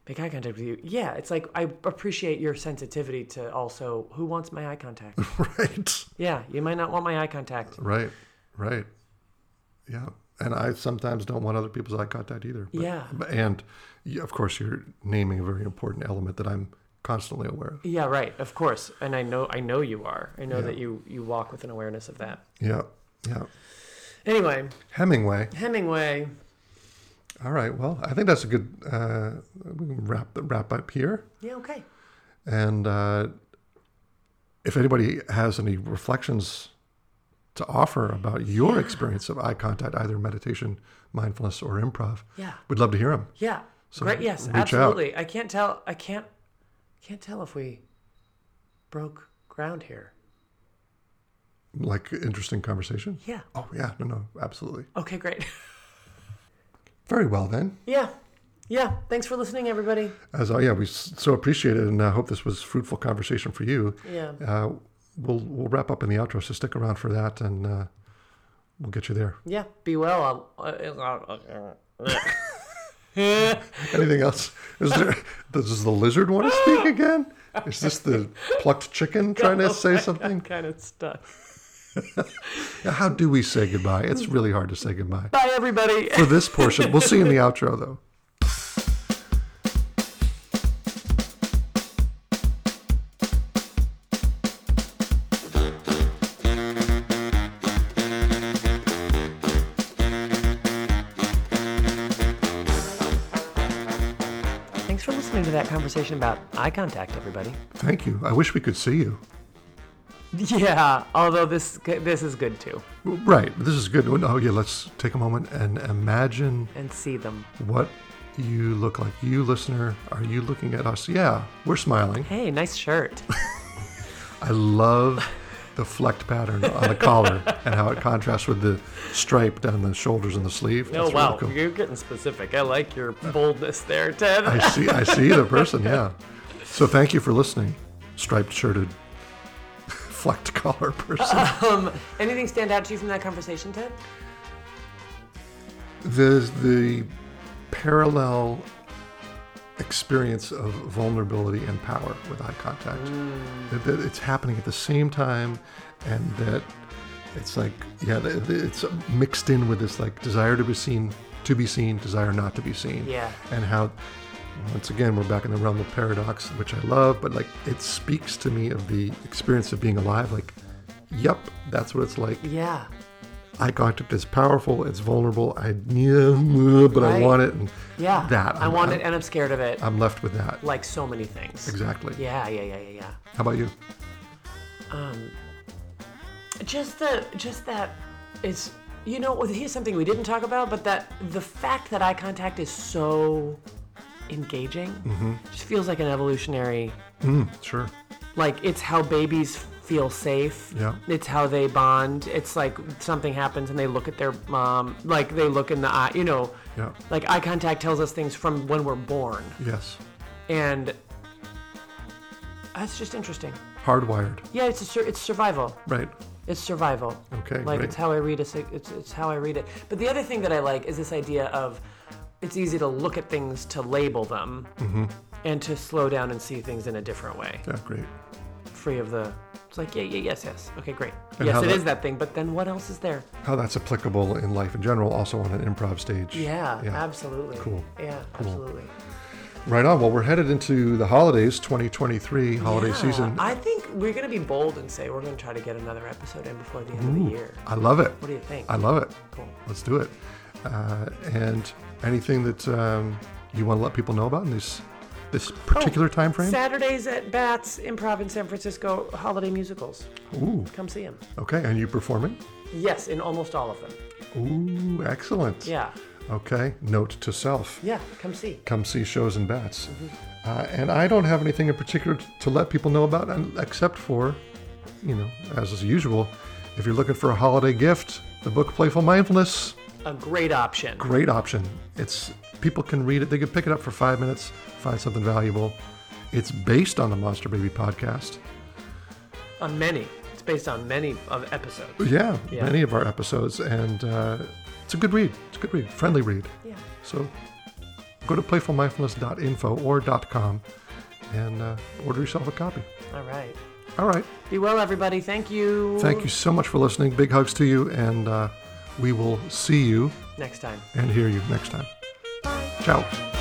Speaker 1: make eye contact with you. Yeah, it's like I appreciate your sensitivity to also who wants my eye contact.
Speaker 2: Right.
Speaker 1: Yeah, you might not want my eye contact.
Speaker 2: Right. Right. Yeah. And I sometimes don't want other people's eye contact either. But,
Speaker 1: Yeah.
Speaker 2: And yeah, of course, you're naming a very important element that I'm constantly aware of.
Speaker 1: Yeah, right. Of course, and I know I know you are. I know
Speaker 2: Yeah.
Speaker 1: that you you walk with an awareness of that.
Speaker 2: Yeah. Yeah.
Speaker 1: Anyway,
Speaker 2: Hemingway.
Speaker 1: Hemingway.
Speaker 2: All right. Well, I think that's a good uh, we can wrap wrap up here.
Speaker 1: Yeah. Okay.
Speaker 2: And uh, if anybody has any reflections to offer about your
Speaker 1: Yeah.
Speaker 2: experience of eye contact, either meditation, mindfulness, or improv,
Speaker 1: Yeah.
Speaker 2: we'd love to hear them.
Speaker 1: Yeah.
Speaker 2: So
Speaker 1: Great. Yes.
Speaker 2: reach out.
Speaker 1: Absolutely. I can't tell. I can't. Can't tell if we broke ground here.
Speaker 2: Like interesting conversation.
Speaker 1: Yeah.
Speaker 2: Oh yeah, no, no, absolutely.
Speaker 1: Okay. Great.
Speaker 2: Very well then.
Speaker 1: Yeah. Yeah. Thanks for listening, everybody.
Speaker 2: As oh yeah, we s- so appreciate it, and I hope this was fruitful conversation for you.
Speaker 1: Yeah.
Speaker 2: Uh, we'll we'll wrap up in the outro, so stick around for that, and uh, we'll get you there.
Speaker 1: Yeah. Be well. I'll, uh,
Speaker 2: Anything else? Is there? Does the lizard want to speak again? Is this the plucked chicken trying to say something?
Speaker 1: kind of stuck.
Speaker 2: How do we say goodbye? It's really hard to say goodbye.
Speaker 1: Bye, everybody.
Speaker 2: For this portion, we'll see you in the outro, though.
Speaker 1: Thanks for listening to that conversation about eye contact, everybody.
Speaker 2: Thank you. I wish we could see you.
Speaker 1: Yeah, although this this is good too.
Speaker 2: Right. This is good. Oh, yeah. Let's take a moment and imagine
Speaker 1: And see them.
Speaker 2: what you look like. You, listener, are you looking at us? Yeah, we're smiling.
Speaker 1: Hey, nice shirt.
Speaker 2: I love the flecked pattern on the collar and how it contrasts with the stripe down the shoulders and the sleeve.
Speaker 1: Oh,
Speaker 2: That's
Speaker 1: wow.
Speaker 2: really cool.
Speaker 1: You're getting specific. I like your boldness there, Ted.
Speaker 2: I see. I see the person. Yeah. So thank you for listening, striped shirted, flecked collar person.
Speaker 1: um, anything stand out to you from that conversation, Ted?
Speaker 2: There's the parallel experience of vulnerability and power with eye contact. That, that it's happening at the same time, and that it's like, yeah, th- th- it's mixed in with this like desire to be seen, to be seen, desire not to be seen.
Speaker 1: Yeah.
Speaker 2: And how, once again, we're back in the realm of paradox, which I love, but like it speaks to me of the experience of being alive. Like, yep, that's what it's like.
Speaker 1: Yeah.
Speaker 2: Eye contact is powerful, it's vulnerable. I yeah, but I
Speaker 1: Right.
Speaker 2: want it, and
Speaker 1: Yeah.
Speaker 2: that
Speaker 1: I
Speaker 2: I'm,
Speaker 1: want
Speaker 2: I'm,
Speaker 1: it and I'm scared of it.
Speaker 2: I'm left with that.
Speaker 1: Like so many things.
Speaker 2: Exactly.
Speaker 1: Yeah, yeah, yeah, yeah, yeah.
Speaker 2: How about you?
Speaker 1: Um, just the, just that it's, you know, here's something we didn't talk about, but that the fact that eye contact is so engaging just feels like an evolutionary,
Speaker 2: Mm, sure.
Speaker 1: like it's how babies feel safe.
Speaker 2: Yeah.
Speaker 1: It's how they bond. It's like something happens and they look at their mom, like they look in the eye, you know,
Speaker 2: Yeah.
Speaker 1: like eye contact tells us things from when we're born.
Speaker 2: Yes.
Speaker 1: And that's just interesting.
Speaker 2: Hardwired.
Speaker 1: Yeah, it's a, sur- it's survival.
Speaker 2: Right.
Speaker 1: It's survival.
Speaker 2: Okay.
Speaker 1: Like
Speaker 2: great.
Speaker 1: it's how I read a, sig- it's it's how I read it. But the other thing that I like is this idea of it's easy to look at things, to label them,
Speaker 2: Mm-hmm.
Speaker 1: and to slow down and see things in a different way,
Speaker 2: Yeah. Great.
Speaker 1: free of the. It's like yeah, yeah, yes, yes. Okay, great.
Speaker 2: And
Speaker 1: yes,
Speaker 2: how
Speaker 1: it
Speaker 2: that-
Speaker 1: is that thing. But then what else is there?
Speaker 2: How that's applicable in life in general, also on an improv stage.
Speaker 1: Yeah,
Speaker 2: Yeah.
Speaker 1: absolutely.
Speaker 2: Cool.
Speaker 1: Yeah, absolutely.
Speaker 2: Right on. Well, we're headed into the holidays, twenty twenty-three holiday
Speaker 1: Yeah,
Speaker 2: season.
Speaker 1: I think we're gonna be bold and say we're gonna try to get another episode in before the end of the year.
Speaker 2: I love it.
Speaker 1: What do you think?
Speaker 2: I love it.
Speaker 1: Cool.
Speaker 2: Let's do it. Uh, and anything that um, you want to let people know about in this this particular time frame?
Speaker 1: Saturdays at Bats Improv in San Francisco, holiday musicals.
Speaker 2: Ooh.
Speaker 1: Come see them.
Speaker 2: Okay. And you performing?
Speaker 1: Yes, in almost all of them.
Speaker 2: Ooh, excellent.
Speaker 1: Yeah,
Speaker 2: Okay. Note to self.
Speaker 1: yeah, come see.
Speaker 2: Come see shows and bats.
Speaker 1: Mm-hmm.
Speaker 2: Uh, and I don't have anything in particular t- to let people know about, and- except for, you know, as is usual, if you're looking for a holiday gift, the book Playful Mindfulness,
Speaker 1: A great option.
Speaker 2: great option. It's people can read it. They can pick it up for five minutes, find something valuable. It's based on the Monster Baby podcast.
Speaker 1: On many. It's based on many of episodes.
Speaker 2: Yeah,
Speaker 1: Yeah.
Speaker 2: many of our episodes, and uh, it's a good read. It's a good read, friendly read.
Speaker 1: Yeah.
Speaker 2: So go to playful mindfulness dot info or .com and uh, order yourself a copy.
Speaker 1: All right.
Speaker 2: All right.
Speaker 1: Be well, everybody. Thank you.
Speaker 2: Thank you so much for listening. Big hugs to you, and uh, we will see you
Speaker 1: next time
Speaker 2: and hear you next time.
Speaker 1: Bye.
Speaker 2: Ciao.